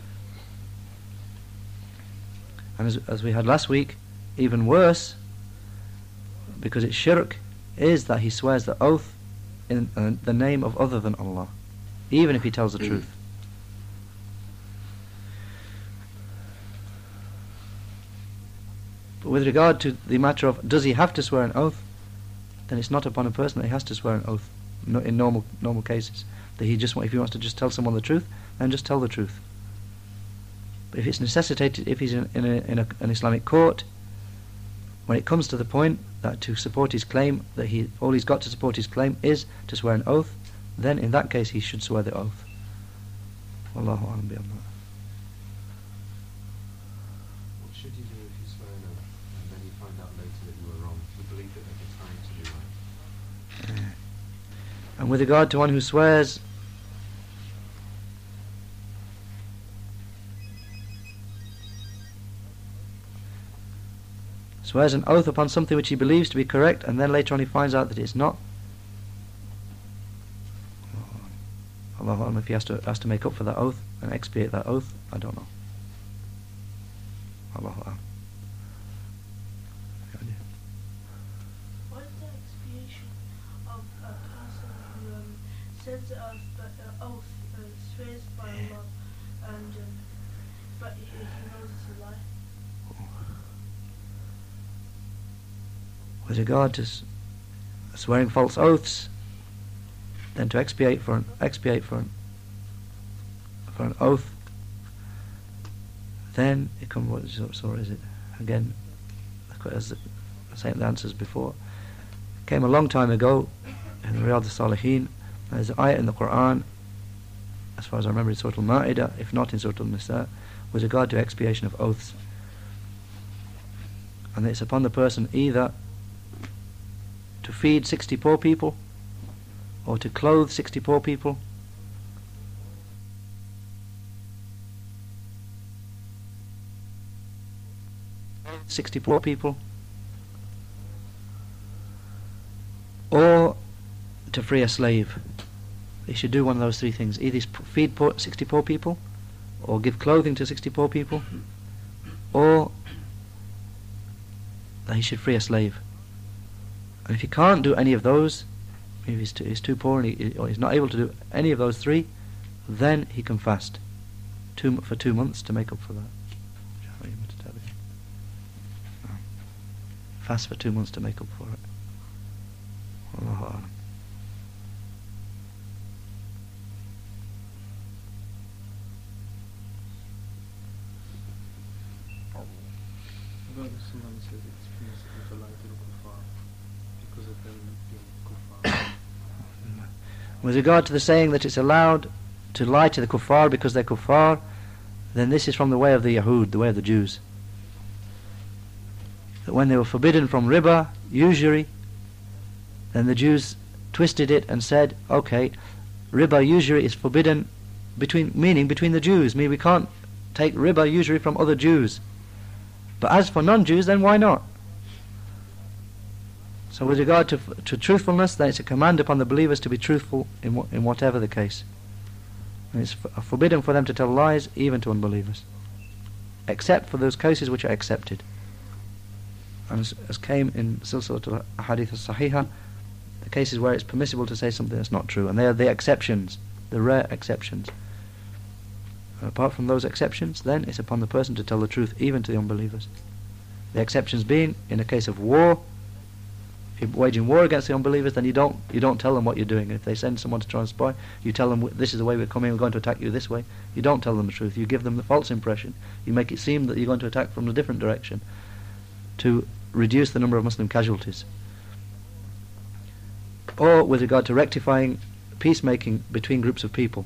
And as we had last week, even worse, because it's shirk, is that he swears the oath in the name of other than Allah, even if he tells the truth. But with regard to the matter of does he have to swear an oath, then it's not upon a person that he has to swear an oath in normal cases. That if he wants to just tell someone the truth, then just tell the truth. But if it's necessitated, if he's in an Islamic court, when it comes to the point that to support his claim, that all he's got to support his claim is to swear an oath, then in that case he should swear the oath. Wallahu a'lam bi Allah. What should you do if you swear an oath and then you find out later that you were wrong? You believed it at the time to be right. And with regard to one who swears an oath upon something which he believes to be correct, and then later on he finds out that it's not, Allahu A'lam, if he has to make up for that oath and expiate that oath, I don't know. Allahu A'lam. What is the expiation of a person who says an oath, swears by Allah, and but he knows it's a lie? With regard to swearing false oaths, then to expiate for an oath, then it comes. What surah is it? Again, as the same answers before. It came a long time ago in the Riyadh al-Salihin. There's an ayah in the Quran, as far as I remember, in Surah Al-Ma'idah, if not in Surah Al-Nisa, with regard to expiation of oaths. And it's upon the person either to feed 60 poor people, or to clothe 60 poor people, or to free a slave. He should do one of those three things: either feed 60 poor people, or give clothing to 60 poor people, or that he should free a slave. And if he can't do any of those, if he's too poor and or he's not able to do any of those three, then he can fast for 2 months to make up for that. Fast for 2 months to make up for it. Allahu A'lam. Someone says it's permissible to lie to the kuffar because of them being kuffar. With regard to the saying that it's allowed to lie to the kuffar because they're kuffar, then this is from the way of the Yahud, the way of the Jews. That when they were forbidden from riba, usury, then the Jews twisted it and said, okay, riba, usury is forbidden between the Jews. Meaning we can't take riba, usury from other Jews. But as for non-Jews, then why not? So with regard to truthfulness, then it's a command upon the believers to be truthful in whatever the case. And it's forbidden for them to tell lies, even to unbelievers, except for those cases which are accepted. And as came in Silsilat al-Hadith al-Sahihah, the cases where it's permissible to say something that's not true, and they are the exceptions, the rare exceptions. Apart from those exceptions, then it's upon the person to tell the truth even to the unbelievers. The exceptions being, in a case of war, if you're waging war against the unbelievers, then you don't tell them what you're doing. If they send someone to try and spy, you tell them this is the way we're coming, we're going to attack you this way. You don't tell them the truth. You give them the false impression. You make it seem that you're going to attack from a different direction to reduce the number of Muslim casualties. Or with regard to rectifying peacemaking between groups of people,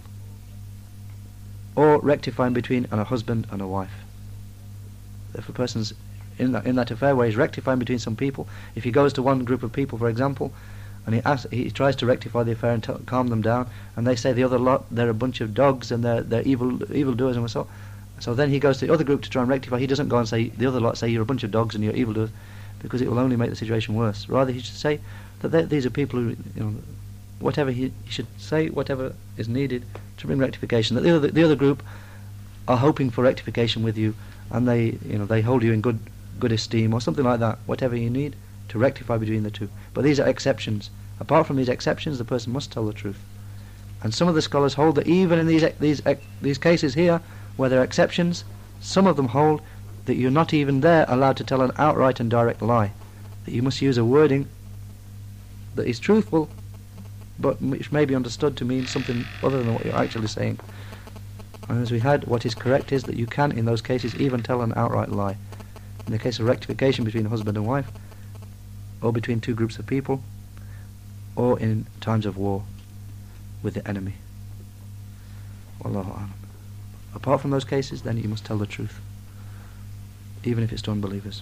or rectifying between a husband and a wife. If a person's in that affair where he's rectifying between some people, if he goes to one group of people, for example, and he tries to rectify the affair and calm them down, and they say the other lot, they're a bunch of dogs and they're evil doers and so then he goes to the other group to try and rectify. He doesn't go and say the other lot say you're a bunch of dogs and you're evil doers, because it will only make the situation worse. Rather he should say that these are people who whatever he should say, whatever is needed to bring rectification. That the other group are hoping for rectification with you, and they hold you in good esteem or something like that. Whatever you need to rectify between the two. But these are exceptions. Apart from these exceptions, the person must tell the truth. And some of the scholars hold that even in these cases here, where there are exceptions, some of them hold that you're not even there allowed to tell an outright and direct lie. That you must use a wording that is truthful, but which may be understood to mean something other than what you're actually saying. And as we had, what is correct is that you can, in those cases, even tell an outright lie. In the case of rectification between husband and wife, or between two groups of people, or in times of war with the enemy. Wallahu a'lam. Apart from those cases, then you must tell the truth, even if it's to unbelievers.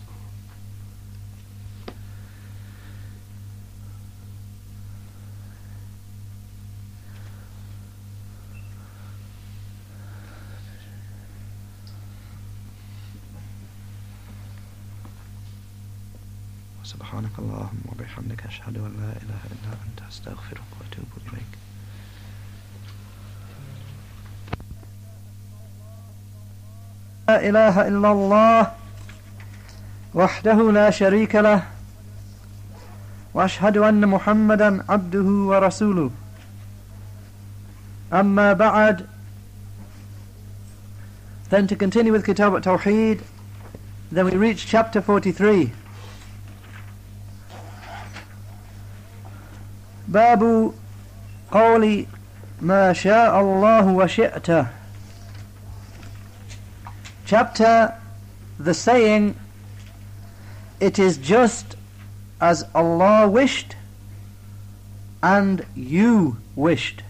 سبحانك اللهم وبحمدك أشهد أن لا إله إلا أنت أستغفرك وأتوب إليك. لا إله إلا الله وحده لا شريك له وأشهد أن محمدا عبده ورسوله. أما بعد. Then to continue with Kitab at-Tawheed, then we reach chapter 43. باب قول ما شاء الله وشئت. Chapter, the saying, it is just as Allah wished and you wished.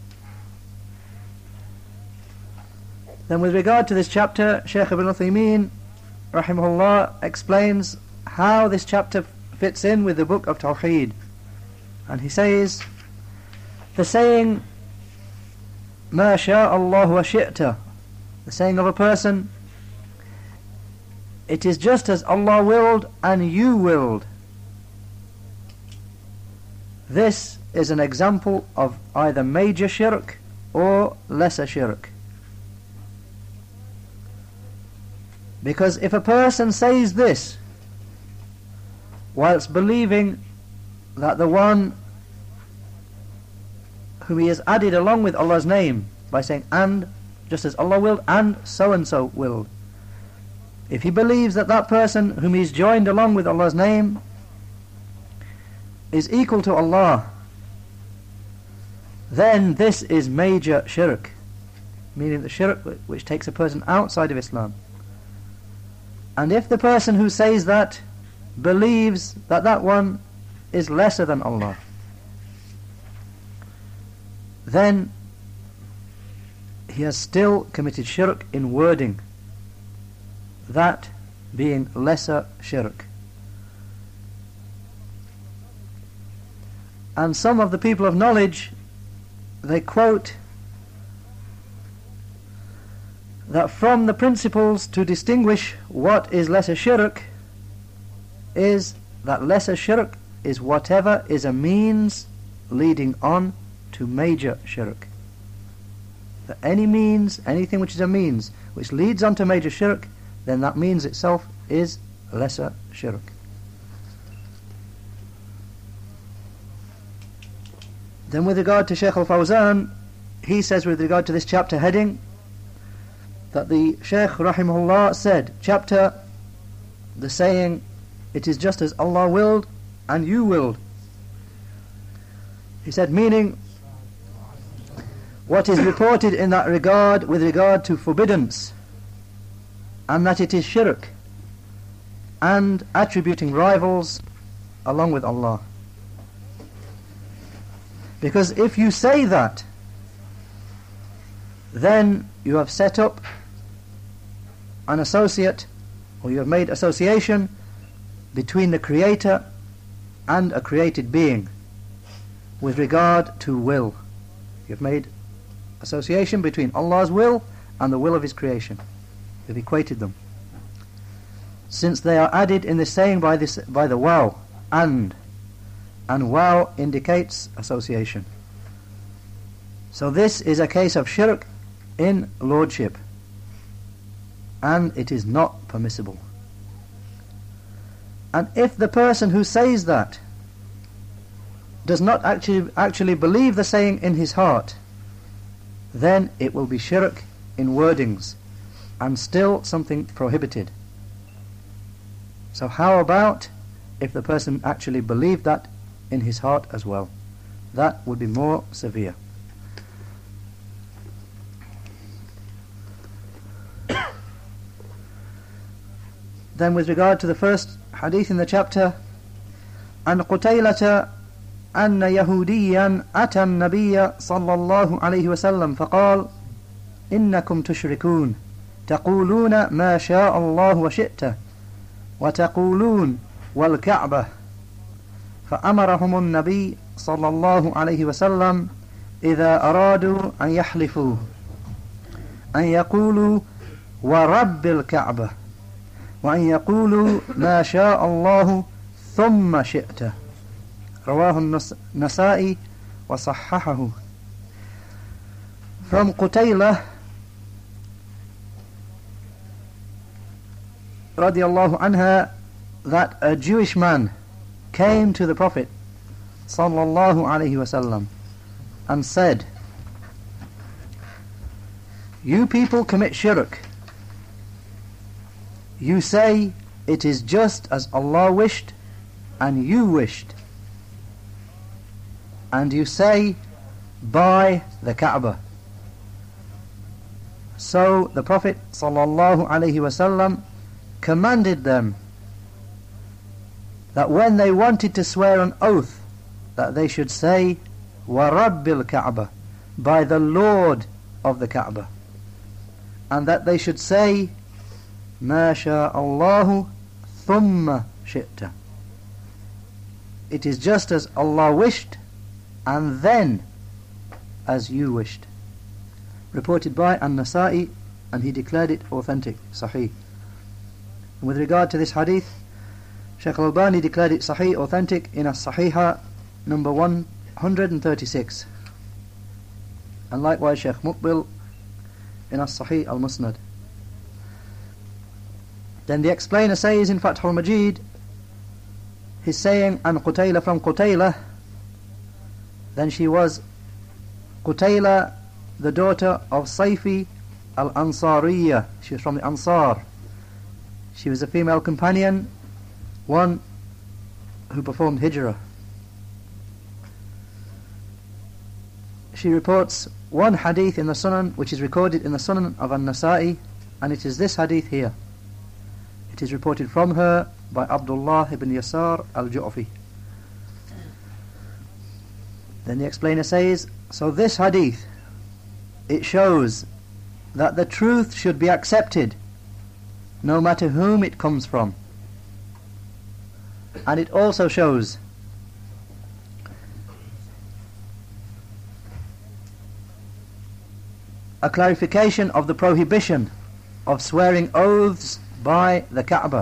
Then with regard to this chapter, Shaykh Ibn Uthaymeen rahimahullah explains how this chapter fits in with the book of Tawheed. And he says, the saying, مَا شَاءَ اللَّهُ وَشِئْتَ, the saying of a person, it is just as Allah willed and you willed. This is an example of either major shirk or lesser shirk. Because if a person says this whilst believing that the one whom he has added along with Allah's name by saying and, just as Allah willed and so and so willed, if he believes that that person whom he's joined along with Allah's name is equal to Allah, then this is major shirk, meaning the shirk which takes a person outside of Islam. And if the person who says that believes that that one is lesser than Allah, then he has still committed shirk in wording, that being lesser shirk. And some of the people of knowledge, they quote that from the principles to distinguish what is lesser shirk is that lesser shirk is whatever is a means leading on to major shirk. That any means, anything which is a means which leads on to major shirk, then that means itself is lesser shirk. Then with regard to Shaykh al-Fawzan, he says with regard to this chapter heading, that the Shaykh rahimahullah said, chapter, the saying, it is just as Allah willed and you willed. He said, meaning, what is reported in that regard with regard to forbiddance, and that it is shirk, and attributing rivals along with Allah. Because if you say that, then you have set up an associate, or you have made association between the Creator and a created being with regard to will. You've made association between Allah's will and the will of His creation. You've equated them, since they are added in this saying by the waw, and waw indicates association. So this is a case of shirk in lordship, and it is not permissible. And if the person who says that does not actually believe the saying in his heart, then it will be shirk in wordings and still something prohibited. So how about if the person actually believed that in his heart as well? That would be more severe. Then with regard to the first hadith in the chapter, عن قتيلة أن يهوديا أتى النبي صلى الله عليه وسلم فقال إنكم تشركون تقولون ما شاء الله وشئت وتقولون والكعبة فأمرهم النبي صلى الله عليه وسلم إذا أرادوا أن يحلفوا أن يقولوا ورب الكعبة وأن يقولوا ما شاء الله ثم شئت. رواه النسائي وصححه. From Qutaylah radiallahu anha, that a Jewish man came to the Prophet sallallahu alaihi wasallam and said, "You people commit shirk. You say it is just as Allah wished and you wished. And you say by the Kaaba." So the Prophet sallallahu alaihi wasallam commanded them that when they wanted to swear an oath, that they should say وَرَبِّ الْكَعْبَةِ, by the Lord of the Kaaba, and that they should say مَا شَاءَ اللَّهُ ثُمَّ شِئْتَ, it is just as Allah wished and then as you wished. Reported by An-Nasa'i, and he declared it authentic, Sahih. And with regard to this hadith, Shaykh Al-Albani declared it Sahih, authentic, in As-Sahiha number 136, and likewise Shaykh Muqbil in As-Sahih Al-Musnad. Then the explainer says in Fath al-Majid, he's saying An Qutayla, from Qutayla, then she was Qutayla, the daughter of Sayfi al-Ansariya. She was from the Ansar. She was a female companion, one who performed hijrah. She reports one hadith in the Sunan, which is recorded in the Sunan of An-Nasa'i, and it is this hadith here. It is reported from her by Abdullah ibn Yasar al-Ju'fi. Then the explainer says, so this hadith, it shows that the truth should be accepted no matter whom it comes from. And it also shows a clarification of the prohibition of swearing oaths by the Kaaba,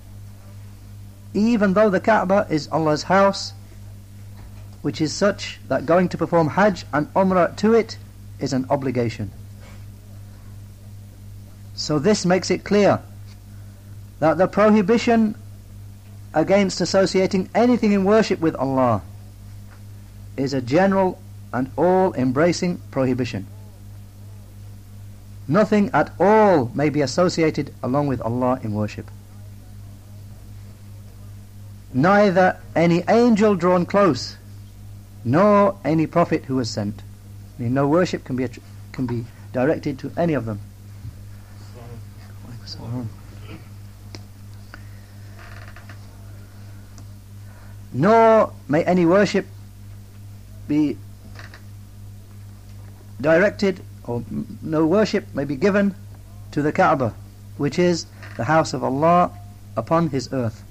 even though the Kaaba is Allah's house, which is such that going to perform Hajj and Umrah to it is an obligation. So this makes it clear that the prohibition against associating anything in worship with Allah is a general and all-embracing prohibition. Nothing at all may be associated along with Allah in worship. Neither any angel drawn close, nor any prophet who was sent. I mean, no worship can be directed to any of them. Nor may any worship be directed, or no worship may be given to the Kaaba, which is the house of Allah upon His earth.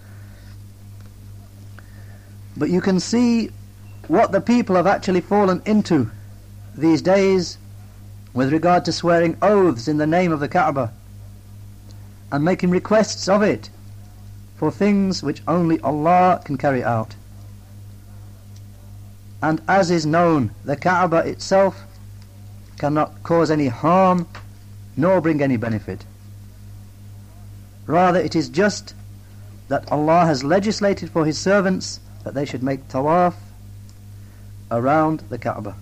But you can see what the people have actually fallen into these days with regard to swearing oaths in the name of the Kaaba and making requests of it for things which only Allah can carry out. and as is known, the Kaaba itself cannot cause any harm nor bring any benefit. Rather, it is just that Allah has legislated for His servants that they should make tawaf around the Kaaba,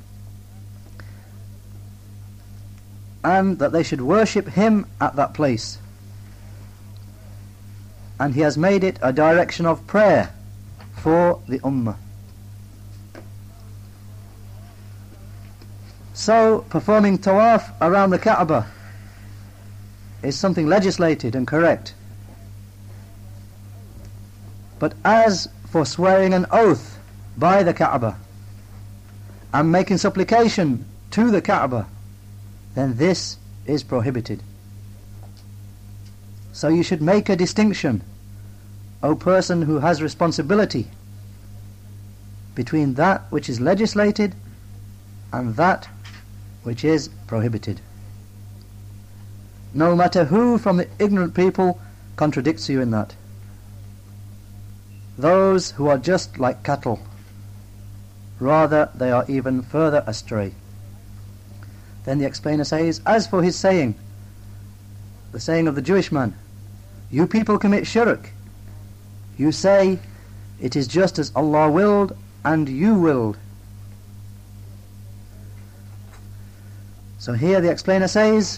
and that they should worship Him at that place. And He has made it a direction of prayer for the Ummah. So, performing tawaf around the Kaaba is something legislated and correct. But as for swearing an oath by the Kaaba and making supplication to the Kaaba, then this is prohibited. So you should make a distinction, O person who has responsibility, between that which is legislated and that which is prohibited. No matter who from the ignorant people contradicts you in that. Those who are just like cattle, rather they are even further astray. Then the explainer says, as for his saying, the saying of the Jewish man, you people commit shirk. You say, it is just as Allah willed and you willed. So here the explainer says,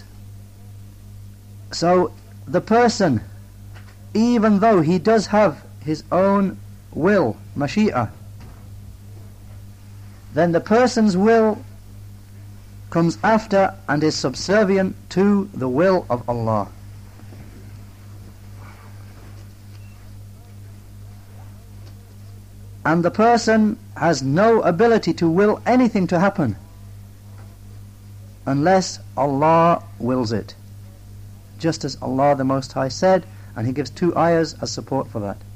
so the person, even though he does have his own will, mashi'ah, then the person's will comes after and is subservient to the will of Allah. And the person has no ability to will anything to happen unless Allah wills it, just as Allah the Most High said, and He gives 2 ayahs as support for that.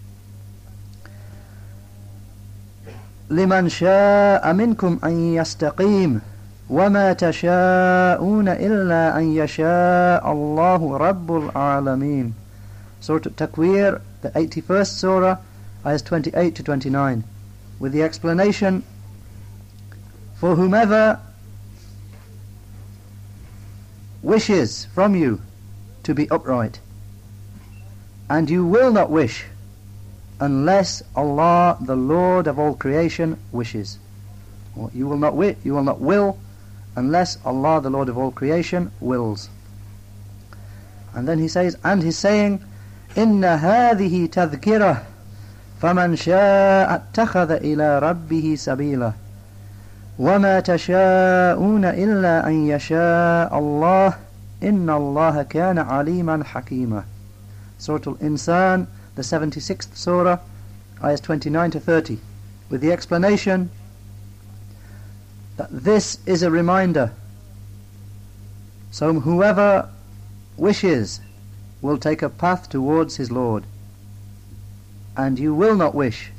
لِمَنْ شَاءَ مِنْكُمْ أَنْ يَسْتَقِيمَ وَمَا تَشَاءُونَ إِلَّا أَنْ يَشَاءَ اللَّهُ رَبُّ الْعَالَمِينَ. Surah Takwir, the 81st surah, ayahs 28 to 29, with the explanation, for whomever wishes from you to be upright, and you will not wish unless Allah, the Lord of all creation, wishes. Or you will not will unless Allah, the Lord of all creation, wills. And then he says, and he's saying, إِنَّ هَذِهِ تَذْكِرَةٌ فَمَنْ شَاءَ اتَّخَذَ إِلَى رَبِّهِ سَبِيلًا وَمَا تَشَاءُونَ إِلَّا أَنْ يَشَاءَ اللَّهُ إِنَّ اللَّهَ كَانَ عَلِيمًا حَكِيمًا. Surah Al-Insan, the 76th surah, ayahs 29 to 30, with the explanation that this is a reminder. So whoever wishes will take a path towards his Lord, and you will not wish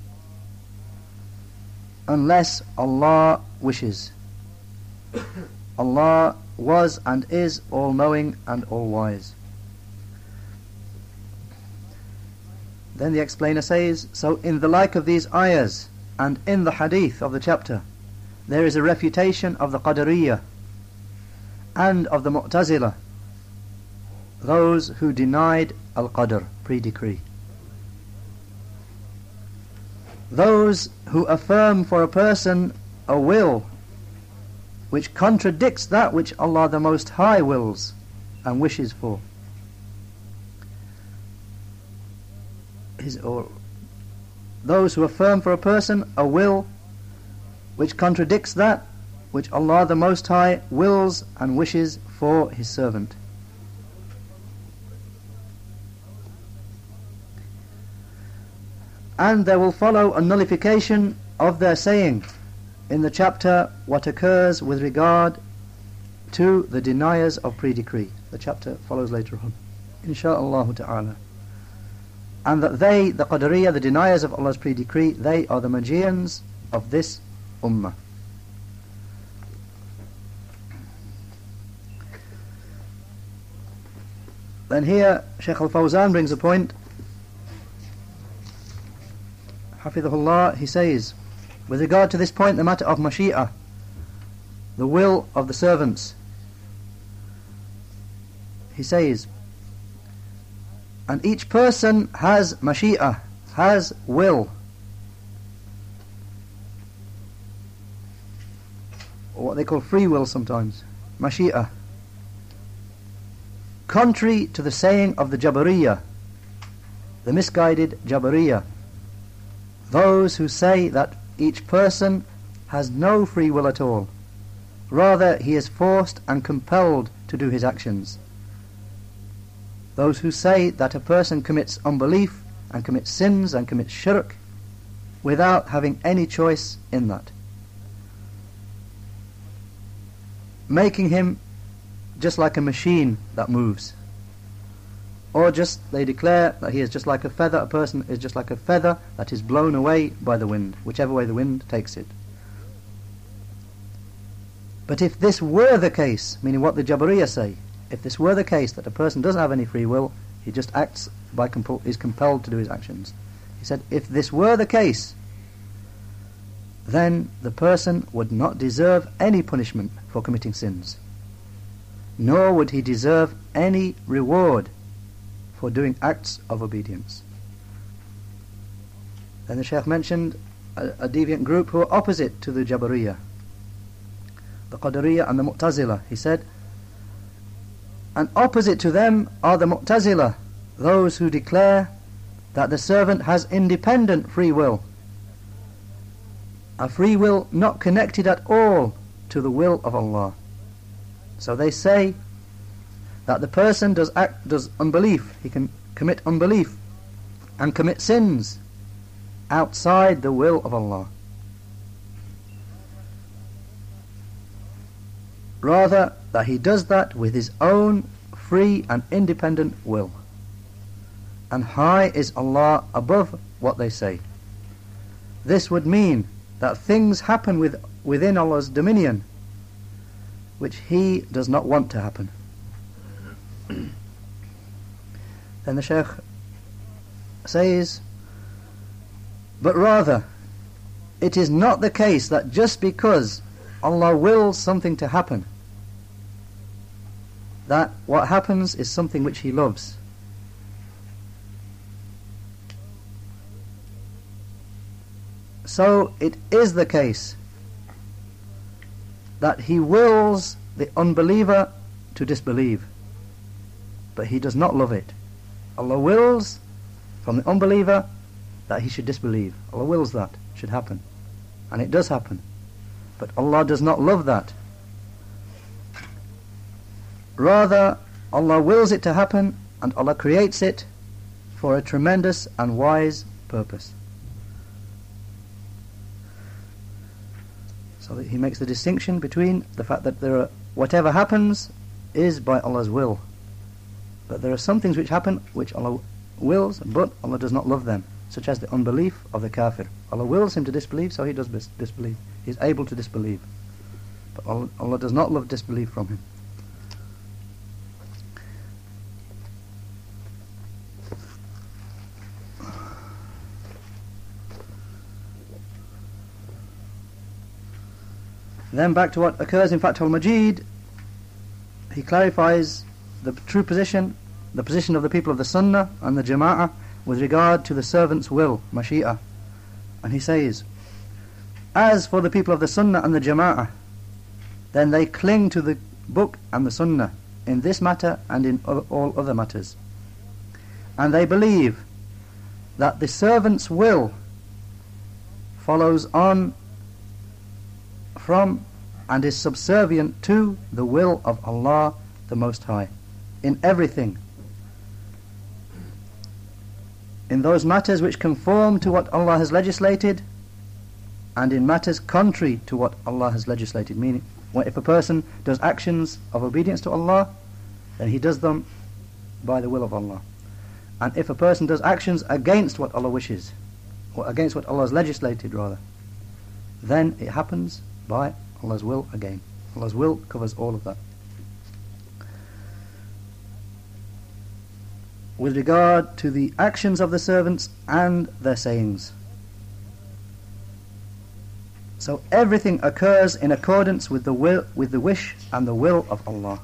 unless Allah wishes. Allah was and is all-knowing and all-wise. Then the explainer says, so in the like of these ayahs and in the hadith of the chapter, there is a refutation of the Qadariyah and of the Mu'tazila, those who denied Al-Qadr, pre-decree. Those who affirm for a person a will which contradicts that which Allah the Most High wills and wishes for. Those who affirm for a person a will which contradicts that which Allah the Most High wills and wishes for His servant. And there will follow a nullification of their saying in the chapter what occurs with regard to the deniers of pre-decree. The chapter follows later on, insha'Allah ta'ala. And that they, the Qadariyah, the deniers of Allah's pre-decree, they are the Magians of this Ummah. Then here Shaykh Al-Fawzan brings a point, Hafidhullah. He says, With regard to this point, the matter of mashi'ah, the will of the servants, he says, and each person has mashi'ah, has will, or what they call free will sometimes, mashi'ah, contrary to the saying of the Jabariyah, the misguided Jabariyah, those who say that each person has no free will at all, rather he is forced and compelled to do his actions. Those who say that a person commits unbelief and commits sins and commits shirk without having any choice in that, making him just like a machine that moves. Or just, they declare that he is just like a feather, a person is just like a feather that is blown away by the wind, whichever way the wind takes it. But if this were the case, meaning what the Jabariyah say, if this were the case that a person doesn't have any free will, he just acts by is compelled to do his actions. He said, if this were the case, then the person would not deserve any punishment for committing sins, nor would he deserve any reward for doing acts of obedience. Then the Shaykh mentioned a deviant group who are opposite to the Jabariyah, the Qadariyah and the Mu'tazila. He said, and opposite to them are the Mu'tazila, those who declare that the servant has independent free will, a free will not connected at all to the will of Allah. So they say that the person does unbelief, he can commit unbelief and commit sins outside the will of Allah. Rather, that he does that with his own free and independent will. And high is Allah above what they say. This would mean that things happen within Allah's dominion which He does not want to happen. Then the Shaykh says, but rather, it is not the case that just because Allah wills something to happen, that what happens is something which He loves. So it is the case that He wills the unbeliever to disbelieve, but He does not love it. Allah wills from the unbeliever that he should disbelieve. Allah wills that should happen, and it does happen, but Allah does not love that. Rather, Allah wills it to happen, and Allah creates it for a tremendous and wise purpose. So that he makes the distinction between the fact that whatever happens is by Allah's will, but there are some things which happen which Allah wills, but Allah does not love them, such as the unbelief of the kafir. Allah wills him to disbelieve, so he does disbelieve. He is able to disbelieve, but Allah does not love disbelief from him. Then back to what occurs in Fath al-Majid, he clarifies the true position, the position of the people of the Sunnah and the Jama'ah with regard to the servant's will, mashi'ah. And he says, as for the people of the Sunnah and the Jama'ah, then they cling to the book and the Sunnah in this matter and in all other matters. And they believe that the servant's will follows on from and is subservient to the will of Allah the Most High in everything, in those matters which conform to what Allah has legislated and in matters contrary to what Allah has legislated. Meaning, if a person does actions of obedience to Allah, then he does them by the will of Allah. And if a person does actions against what Allah wishes, or against what Allah has legislated rather, then it happens by Allah's will again. Allah's will covers all of that. With regard to the actions of the servants and their sayings, So everything occurs in accordance with the wish and the will of Allah.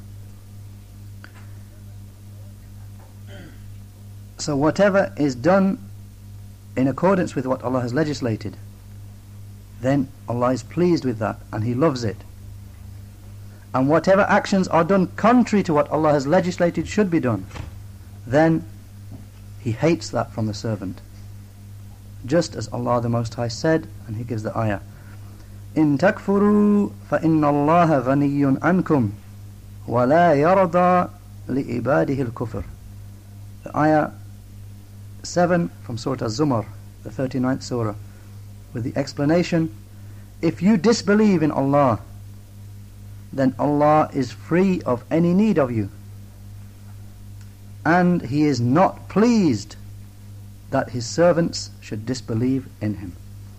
So whatever is done in accordance with what Allah has legislated, then Allah is pleased with that and He loves it. And whatever actions are done contrary to what Allah has legislated should be done, then He hates that from the servant. Just as Allah the Most High said, and He gives the ayah, إِن تَكْفُرُوا فَإِنَّ اللَّهَ غَنِيٌّ عَنْكُمْ وَلَا يَرْضَى لِعِبَادِهِ الْكُفْرِ. The ayah 7 from Surah Az-Zumar, the 39th surah, with the explanation, if you disbelieve in Allah, then Allah is free of any need of you, and He is not pleased that His servants should disbelieve in Him.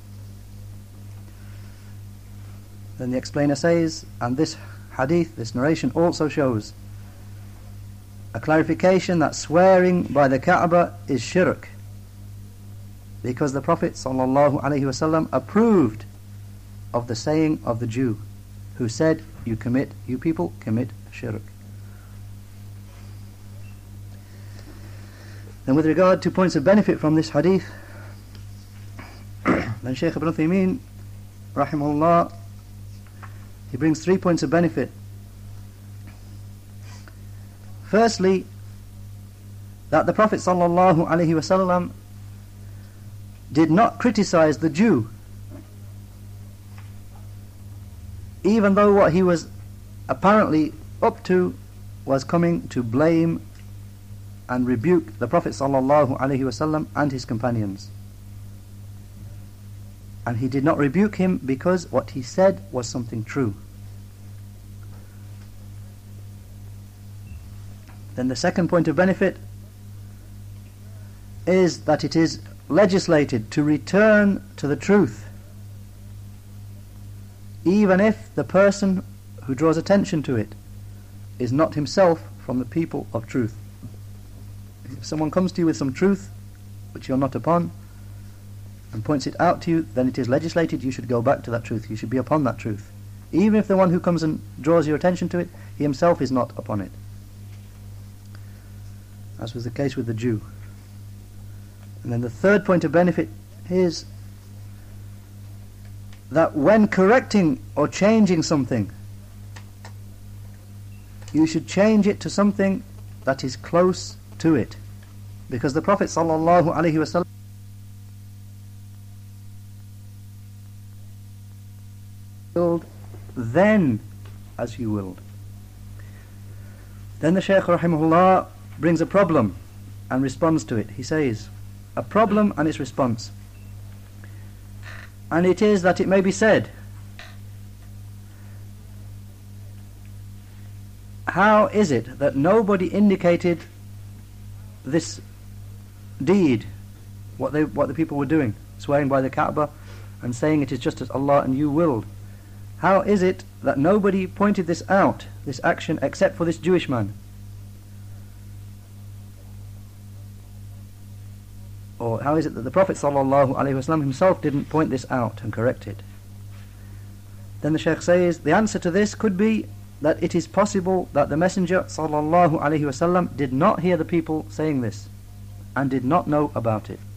Then the explainer says, and this hadith, this narration also shows a clarification that swearing by the Kaaba is shirk, because the Prophet ﷺ approved of the saying of the Jew who said, you people commit shirk. Then with regard to points of benefit from this hadith, then Shaykh Ibn Uthaymeen rahimahullah, he brings 3 points of benefit. Firstly, that the Prophet ﷺ did not criticize the Jew, even though what he was apparently up to was coming to blame and rebuke the Prophet ﷺ and his companions. And he did not rebuke him because what he said was something true. Then the second point of benefit is that it is legislated to return to the truth, even if the person who draws attention to it is not himself from the people of truth. If someone comes to you with some truth which you're not upon and points it out to you, then it is legislated you should go back to that truth, you should be upon that truth, even if the one who comes and draws your attention to it, he himself is not upon it, as was the case with the Jew. And then the third point of benefit is that when correcting or changing something, you should change it to something that is close to it, because the Prophet ﷺ willed then as you willed. Then the Shaykh rahimahullah brings a problem and responds to it. He says, a problem and its response. And it is that it may be said, how is it that nobody indicated this deed, what the people were doing, swearing by the Kaaba and saying it is just as Allah and you willed? How is it that nobody pointed this out, this action, except for this Jewish man? Or how is it that the Prophet ﷺ himself didn't point this out and correct it? Then the Shaykh says, the answer to this could be that it is possible that the Messenger ﷺ did not hear the people saying this and did not know about it.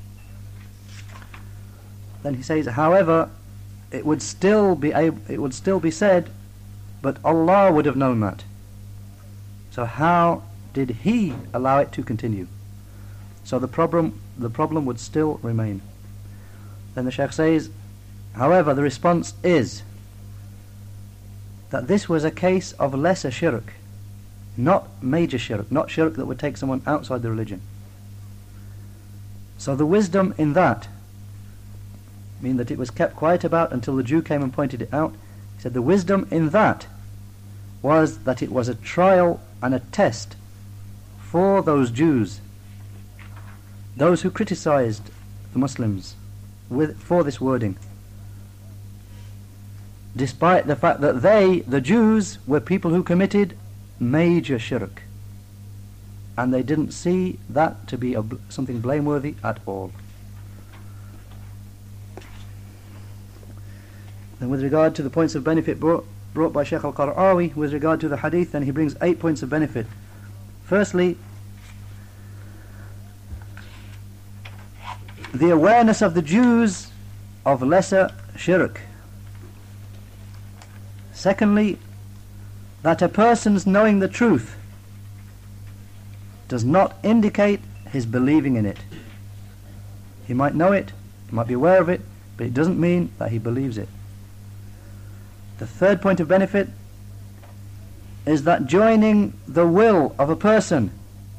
Then he says, however, it would still be said, but Allah would have known that. So how did He allow it to continue? So the problem would still remain. Then the Shaykh says, however, the response is that this was a case of lesser shirk, not major shirk, not shirk that would take someone outside the religion. So the wisdom in that, mean that it was kept quiet about until the Jew came and pointed it out. He said the wisdom in that was that it was a trial and a test for those Jews, those who criticized the Muslims for this wording, despite the fact that they, the Jews, were people who committed major shirk, and they didn't see that to be something blameworthy at all. Then with regard to the points of benefit brought by Shaykh al-Qara'awi with regard to the hadith, then he brings 8 points of benefit. Firstly, the awareness of the Jews of lesser shirk. Secondly, that a person's knowing the truth does not indicate his believing in it. He might know it, he might be aware of it, but it doesn't mean that he believes it. The third point of benefit is that joining the will of a person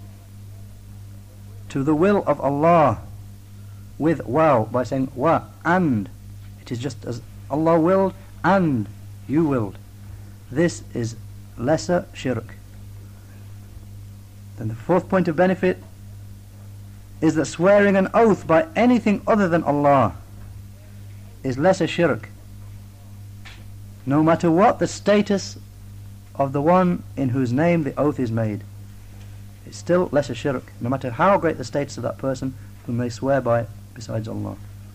to the will of Allah with wow, by saying wa, and it is just as Allah willed and you willed. This is lesser shirk. Then the fourth point of benefit is that swearing an oath by anything other than Allah is lesser shirk, no matter what the status of the one in whose name the oath is made. It's still lesser shirk, no matter how great the status of that person whom they swear by besides Allah.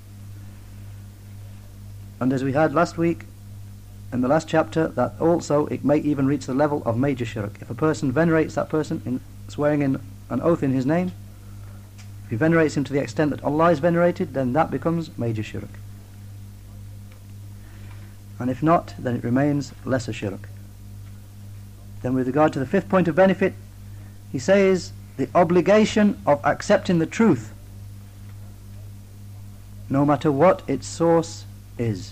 And as we had last week in the last chapter, that also it may even reach the level of major shirk. If a person venerates that person in swearing in an oath in his name, if he venerates him to the extent that Allah is venerated, then that becomes major shirk. And if not, then it remains lesser shirk. Then with regard to the fifth point of benefit, he says the obligation of accepting the truth, no matter what its source is.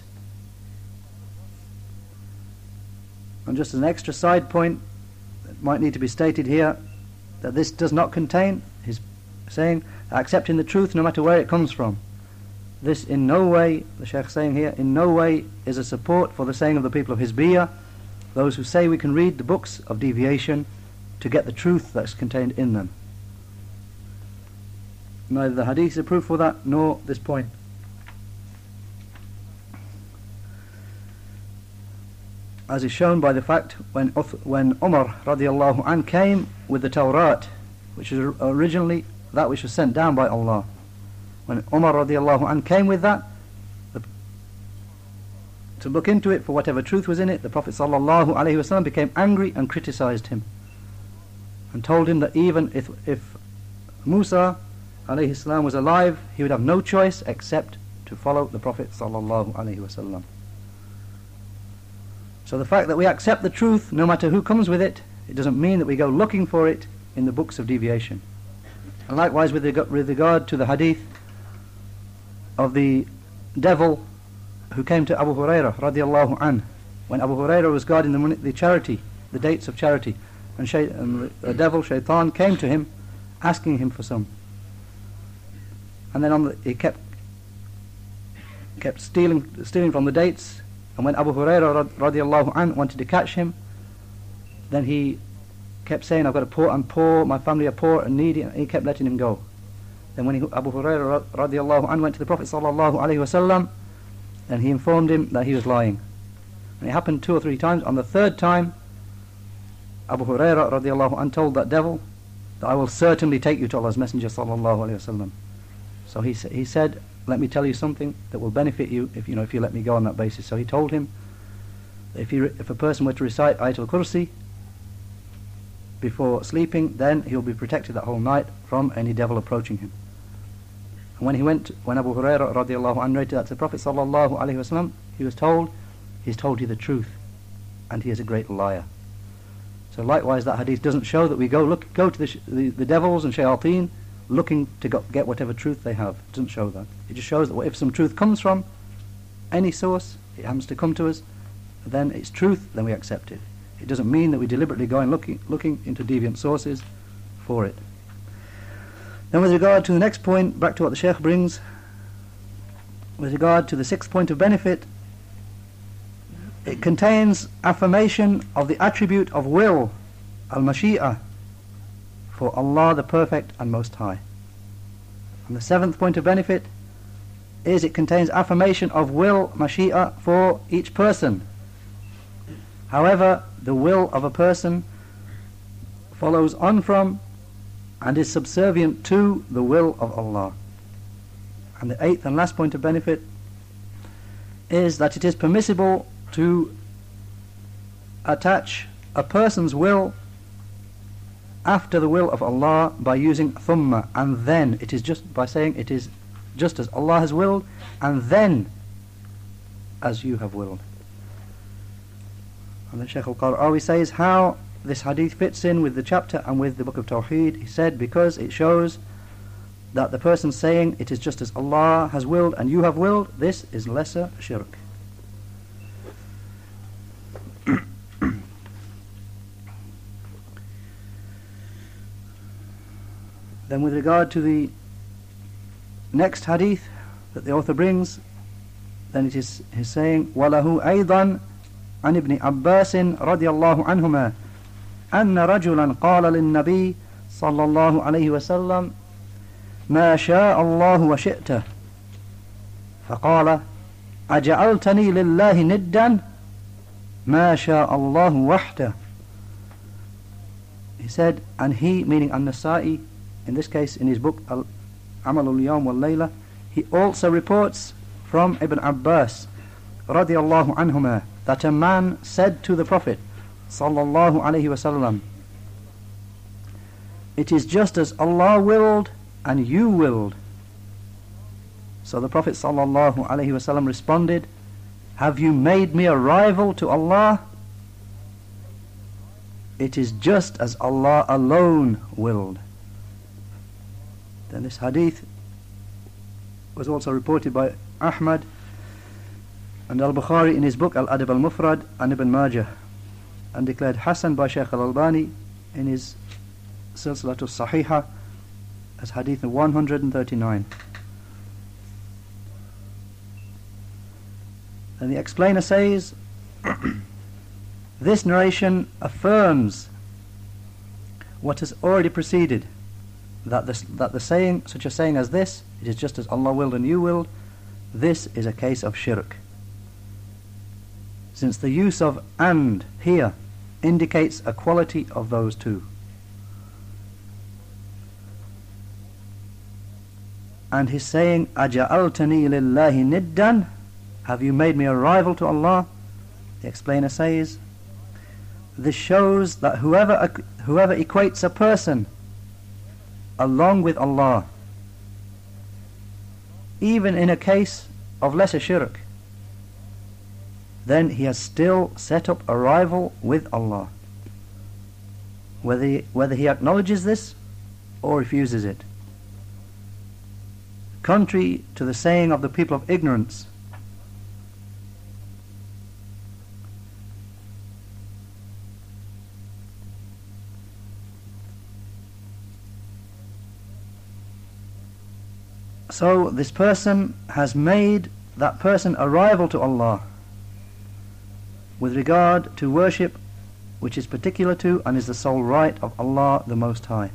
And just as an extra side point that might need to be stated here, that this does not contain, he's saying, accepting the truth no matter where it comes from. This in no way, the Shaykh saying here, in no way is a support for the saying of the people of Hizbiyah, those who say we can read the books of deviation to get the truth that's contained in them. Neither the hadith is a proof for that, nor this point. As is shown by the fact when Umar radiallahu anh came with the Tawrat, which is originally that which was sent down by Allah. When Umar radiallahu anh came with that, to look into it for whatever truth was in it, the Prophet sallallahu alaihi wasallam became angry and criticized him, and told him that even if Musa alayhi salam was alive, he would have no choice except to follow the Prophet sallallahu alaihi wasallam. So the fact that we accept the truth, no matter who comes with it, it doesn't mean that we go looking for it in the books of deviation. And likewise with regard to the hadith of the devil who came to Abu Hurairah radiallahu anh, when Abu Hurairah was guarding the charity, the dates of charity, and the devil, Shaitan, came to him asking him for some. And then he kept stealing from the dates. And when Abu Hurairah radiallahu anh wanted to catch him, then he kept saying, I'm poor, my family are poor and needy, and he kept letting him go. Then when Abu Hurairah radiallahu anh went to the Prophet sallallahu alaihi wasallam, then he informed him that he was lying. And it happened 2 or 3 times. On the third time, Abu Hurairah radiallahu anh told that devil that I will certainly take you to Allah's Messenger sallallahu alaihi wasallam. So he said, let me tell you something that will benefit you if you let me go on that basis. So he told him that if a person were to recite Ayatul Kursi before sleeping, then he'll be protected that whole night from any devil approaching him. And when Abu Hurairah radiallahu anhu narrated that to the Prophet sallallahu alaihi wasallam, he's told you the truth, and he is a great liar. So likewise, that hadith doesn't show that we go to the devils and shayateen looking to get whatever truth they have. It doesn't show that. It just shows that if some truth comes from any source, it happens to come to us, then it's truth, then we accept it. It doesn't mean that we deliberately go and looking into deviant sources for it. Then with regard to the next point, back to what the Shaykh brings, with regard to the 6th point of benefit, it contains affirmation of the attribute of will, al-mashi'ah, for Allah the Perfect and Most High. And the 7th point of benefit is it contains affirmation of will, mashi'ah, for each person. However, the will of a person follows on from and is subservient to the will of Allah. And the 8th and last point of benefit is that it is permissible to attach a person's will after the will of Allah by using thumma, and then it is just by saying it is just as Allah has willed and then as you have willed. And then Shaykh al-Qara'awi says how this hadith fits in with the chapter and with the book of Tawheed. He said because it shows that the person saying it is just as Allah has willed and you have willed, this is lesser shirk. Then with regard to the next hadith that the author brings, then it is his saying وَلَهُ أَيْضًا عن ابن عباس رضي الله عنهما أن رجلا قال للنبي صلى الله عليه وسلم ما شاء الله وشئته فقال أجعلتني لله ندا ما شاء الله وحده. He said, and he, meaning An-Nasa'i, in this case in his book Amal al-Yawm wal-Layla, he also reports from Ibn Abbas radiyallahu anhuma that a man said to the Prophet sallallahu alayhi wasallam, it is just as Allah willed and you willed. So the Prophet sallallahu alayhi wasallam responded, have you made me a rival to Allah? It is just as Allah alone willed. Then this hadith was also reported by Ahmad and Al-Bukhari in his book Al-Adab al-Mufrad and Ibn Majah, and declared Hasan by Shaykh al-Albani in his Silsilatul Sahihah as hadith 139. And the explainer says this narration affirms what has already preceded, that the saying, such a saying as this, it is just as Allah willed and you willed, this is a case of shirk, since the use of and here indicates a quality of those two. And his saying أَجَعَلْتَنِي لِلَّهِ نِدًّا, have you made me a rival to Allah? The explainer says this shows that whoever equates a person along with Allah, even in a case of lesser shirk, then he has still set up a rival with Allah, whether he acknowledges this or refuses it. Contrary to the saying of the people of ignorance, so this person has made that person a rival to Allah with regard to worship which is particular to and is the sole right of Allah the Most High.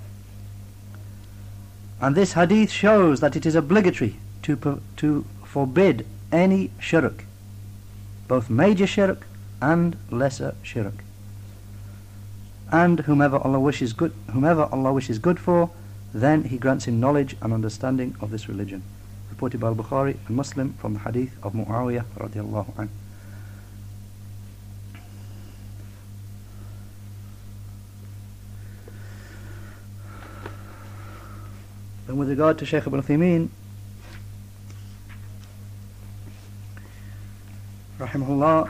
And this hadith shows that it is obligatory to forbid any shirk, both major shirk and lesser shirk. And whomever Allah wishes good for, then He grants him knowledge and understanding of this religion. Reported by Al-Bukhari and Muslim from the hadith of Muawiyah radiallahu anhu. And with regard to Shaykh Ibn Uthaymeen rahimahullah,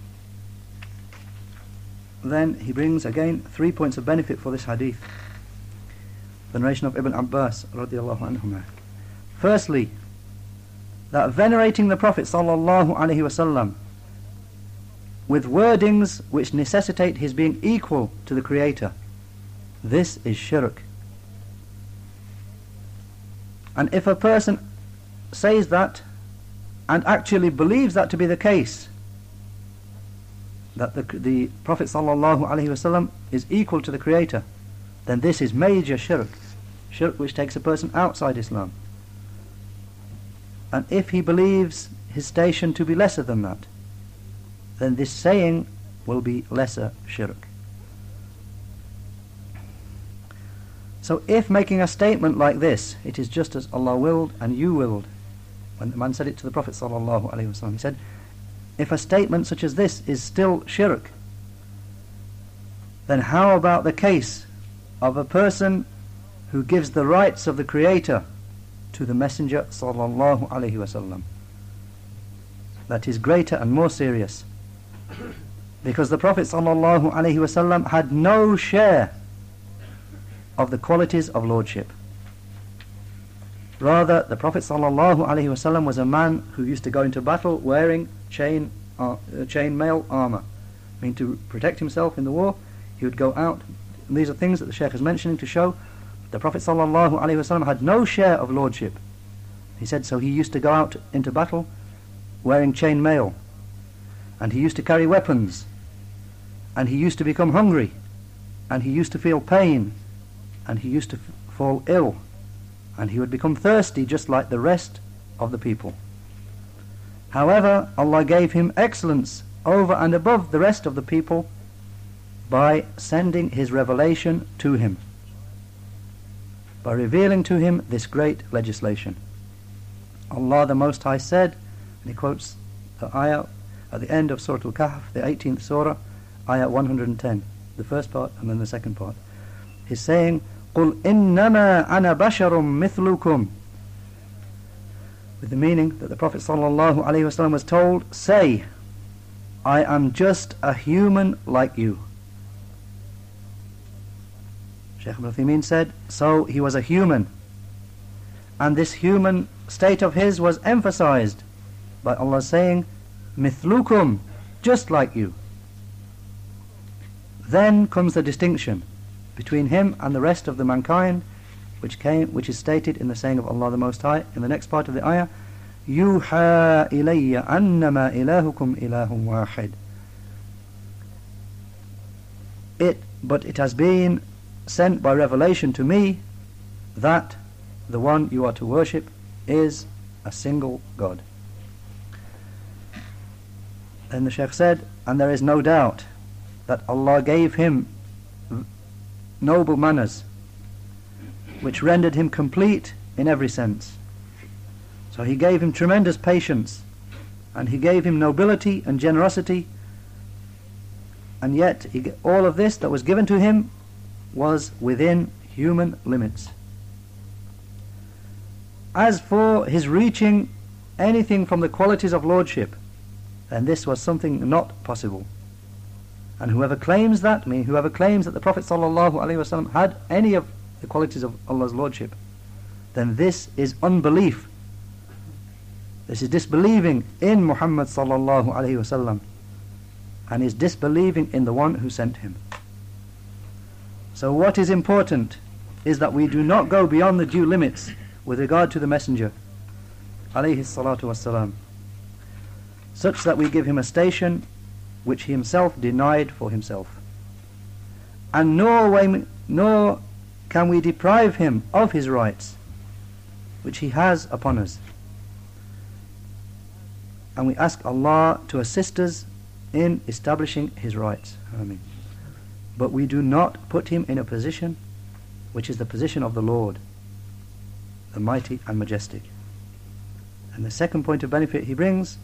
then he brings again 3 points of benefit for this hadith, the narration of Ibn Abbas radiallahu anhuma. Firstly, that venerating the Prophet sallallahu alaihi wasallam with wordings which necessitate his being equal to the Creator, this is shirk. And if a person says that and actually believes that to be the case, that the Prophet sallallahu alaihi wasallam is equal to the Creator, then this is major shirk which takes a person outside Islam. And if he believes his station to be lesser than that, then this saying will be lesser shirk. So if making a statement like this, it is just as Allah willed and you willed, when the man said it to the Prophet sallallahu alaihi wasallam. He said, if a statement such as this is still shirk, then how about the case of a person who gives the rights of the Creator to the Messenger sallallahu alaihi wasallam? That is greater and more serious, because the Prophet sallallahu alaihi wasallam had no share of the qualities of lordship. Rather, the Prophet sallallahu alaihi wasallam was a man who used to go into battle wearing chain mail armor. I mean, to protect himself in the war, he would go out. And these are things that the Shaykh is mentioning to show the Prophet sallallahu alaihi wasallam had no share of lordship. He said so. He used to go out into battle wearing chain mail, and he used to carry weapons, and he used to become hungry, and he used to feel pain, and he used to fall ill, and he would become thirsty just like the rest of the people. However, Allah gave him excellence over and above the rest of the people by sending His revelation to him, by revealing to him this great legislation. Allah the Most High said, and he quotes the ayah at the end of Surah Al-Kahf, the 18th surah, ayah 110, the first part and then the second part. He's saying, قُلْ إِنَّمَا أَنَا بَشَرٌ مِثْلُكُمْ, with the meaning that the Prophet sallallahu alaihi wasallam was told, say, I am just a human like you. Shaykh Ibn Uthaymeen said, so he was a human, and this human state of his was emphasized by Allah saying, mithlukum, just like you. Then comes the distinction between him and the rest of the mankind, which is stated in the saying of Allah the Most High in the next part of the ayah, يُوحَى إِلَيَّ أَنَّمَا إِلَهُكُمْ إِلَهٌ وَاحِدٌ. But it has been sent by revelation to me that the one you are to worship is a single God. Then the Shaykh said, and there is no doubt that Allah gave him noble manners which rendered him complete in every sense. So He gave him tremendous patience, and He gave him nobility and generosity, and yet all of this that was given to him was within human limits. As for his reaching anything from the qualities of lordship, then this was something not possible. And whoever claims that, whoever claims that the Prophet ﷺ had any of the qualities of Allah's lordship, then this is unbelief. This is disbelieving in Muhammad ﷺ, and is disbelieving in the one who sent him. So what is important is that we do not go beyond the due limits with regard to the Messenger alayhi salatu wassalam, such that we give him a station which he himself denied for himself, and nor can we deprive him of his rights which he has upon us. And we ask Allah to assist us in establishing his rights. Ameen. But we do not put him in a position which is the position of the Lord, the mighty and majestic. And the second point of benefit he brings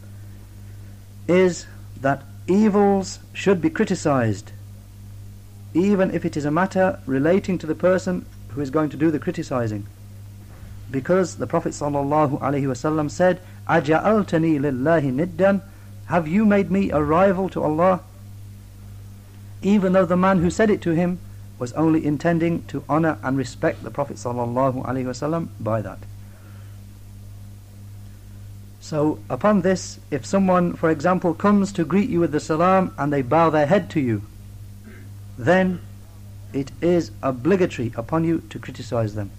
is that evils should be criticized, even if it is a matter relating to the person who is going to do the criticizing, because the Prophet ﷺ said, أَجَعَلْتَنِي لِلَّهِ نِدًّا, have you made me a rival to Allah? Even though the man who said it to him was only intending to honor and respect the Prophet ﷺ by that. So upon this, if someone, for example, comes to greet you with the salam and they bow their head to you, then it is obligatory upon you to criticize them.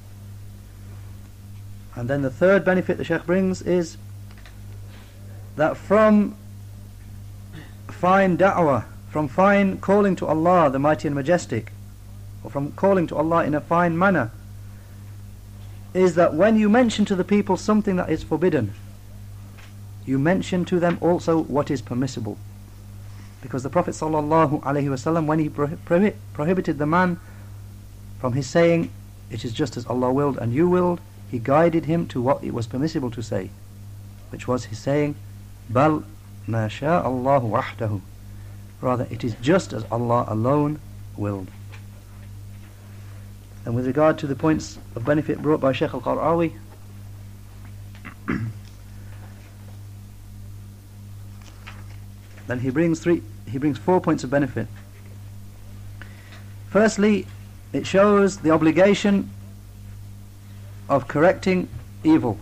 And then the third benefit the Shaykh brings is that from fine da'wah, from fine calling to Allah the Mighty and Majestic, or from calling to Allah in a fine manner, is that when you mention to the people something that is forbidden, you mention to them also what is permissible. Because the Prophet ﷺ, when he prohibited the man from his saying, it is just as Allah willed and you willed, he guided him to what it was permissible to say, which was his saying, Bal ma sha Allahu wahdahu. Rather, it is just as Allah alone willed. And with regard to the points of benefit brought by Shaykh al-Qar'awi, then he brings 4 points of benefit. Firstly, it shows the obligation of correcting evil.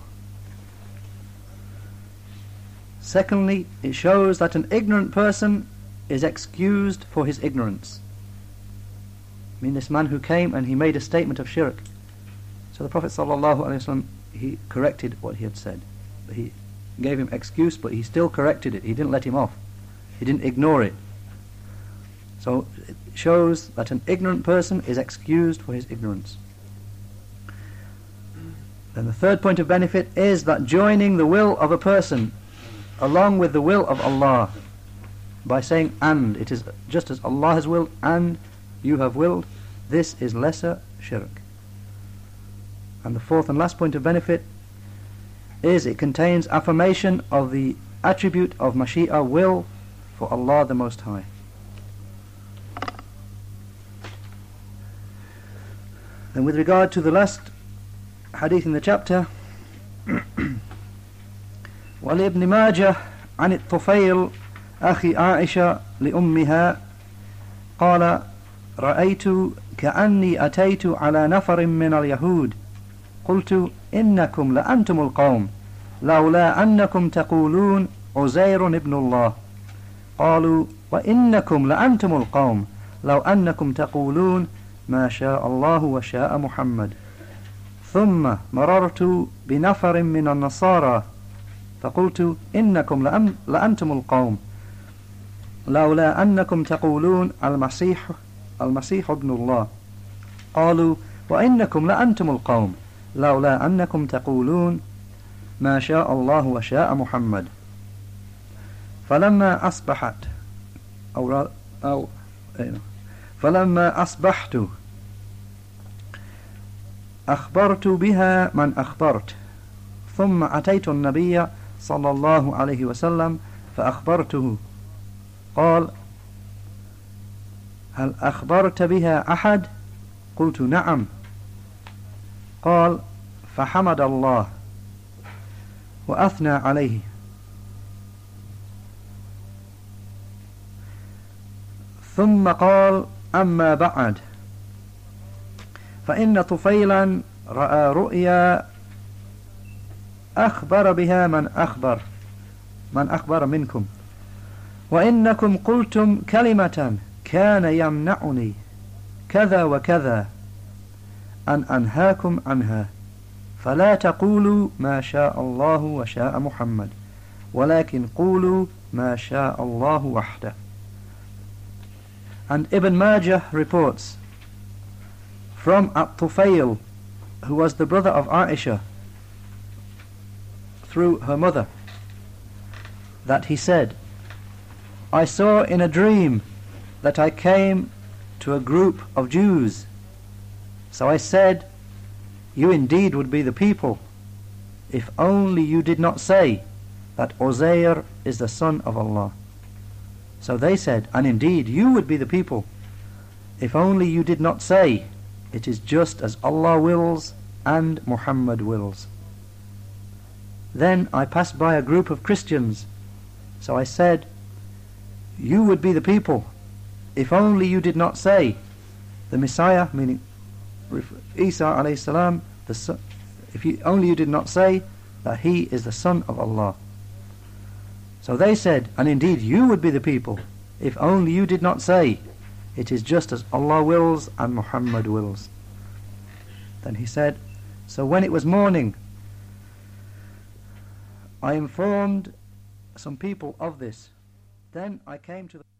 Secondly, it shows that an ignorant person is excused for his ignorance. I mean, this man who came and he made a statement of shirk. So the Prophet ﷺ, he corrected what he had said. He gave him excuse, but he still corrected it. He didn't let him off. He didn't ignore it. So it shows that an ignorant person is excused for his ignorance. Then the third point of benefit is that joining the will of a person along with the will of Allah by saying and, it is just as Allah has willed and you have willed, this is lesser shirk. And the fourth and last point of benefit is it contains affirmation of the attribute of Mashi'a, will, for Allah the Most High. And with regard to the last hadith in the chapter, ولابن ماجه عن الطفيل أخي عائشة لأمها قال رأيت كأني أتيت على نفر من اليهود قلت إنكم لأنتم القوم لولا أنكم تقولون عزير ابن الله قالوا وإنكم لأنتم القوم لو أنكم تقولون ما شاء الله وشاء محمد ثم مررت بنفر من النصارى فقلت إنكم لأنتم القوم لولا أنكم تقولون المسيح ابن الله قالوا وإنكم لأنتم القوم لولا أنكم تقولون ما شاء الله وشاء محمد فلما أصبحت أخبرت بها من أخبرت ثم أتيت النبي صلى الله عليه وسلم فأخبرته قال هل أخبرت بها أحد؟ قلت نعم. قال فحمد الله وأثنى عليه ثم قال أما بعد فإن طفيلا رأى رؤيا أخبر بها من أخبر منكم وإنكم قلتم كلمة كان يمنعني كذا وكذا أن أنهاكم عنها فلا تقولوا ما شاء الله وشاء محمد ولكن قولوا ما شاء الله وحده. And Ibn Majah reports from At-Tufayl, who was the brother of Aisha through her mother, that he said, I saw in a dream that I came to a group of Jews. So I said, you indeed would be the people, if only you did not say that Uzair is the son of Allah. So they said, and indeed you would be the people, if only you did not say, it is just as Allah wills and Muhammad wills. Then I passed by a group of Christians. So I said, you would be the people, if only you did not say, the Messiah, meaning Isa alayhi salam, only you did not say that he is the son of Allah. So they said, and indeed you would be the people, if only you did not say, it is just as Allah wills and Muhammad wills. Then he said, so when it was morning, I informed some people of this. Then I came to the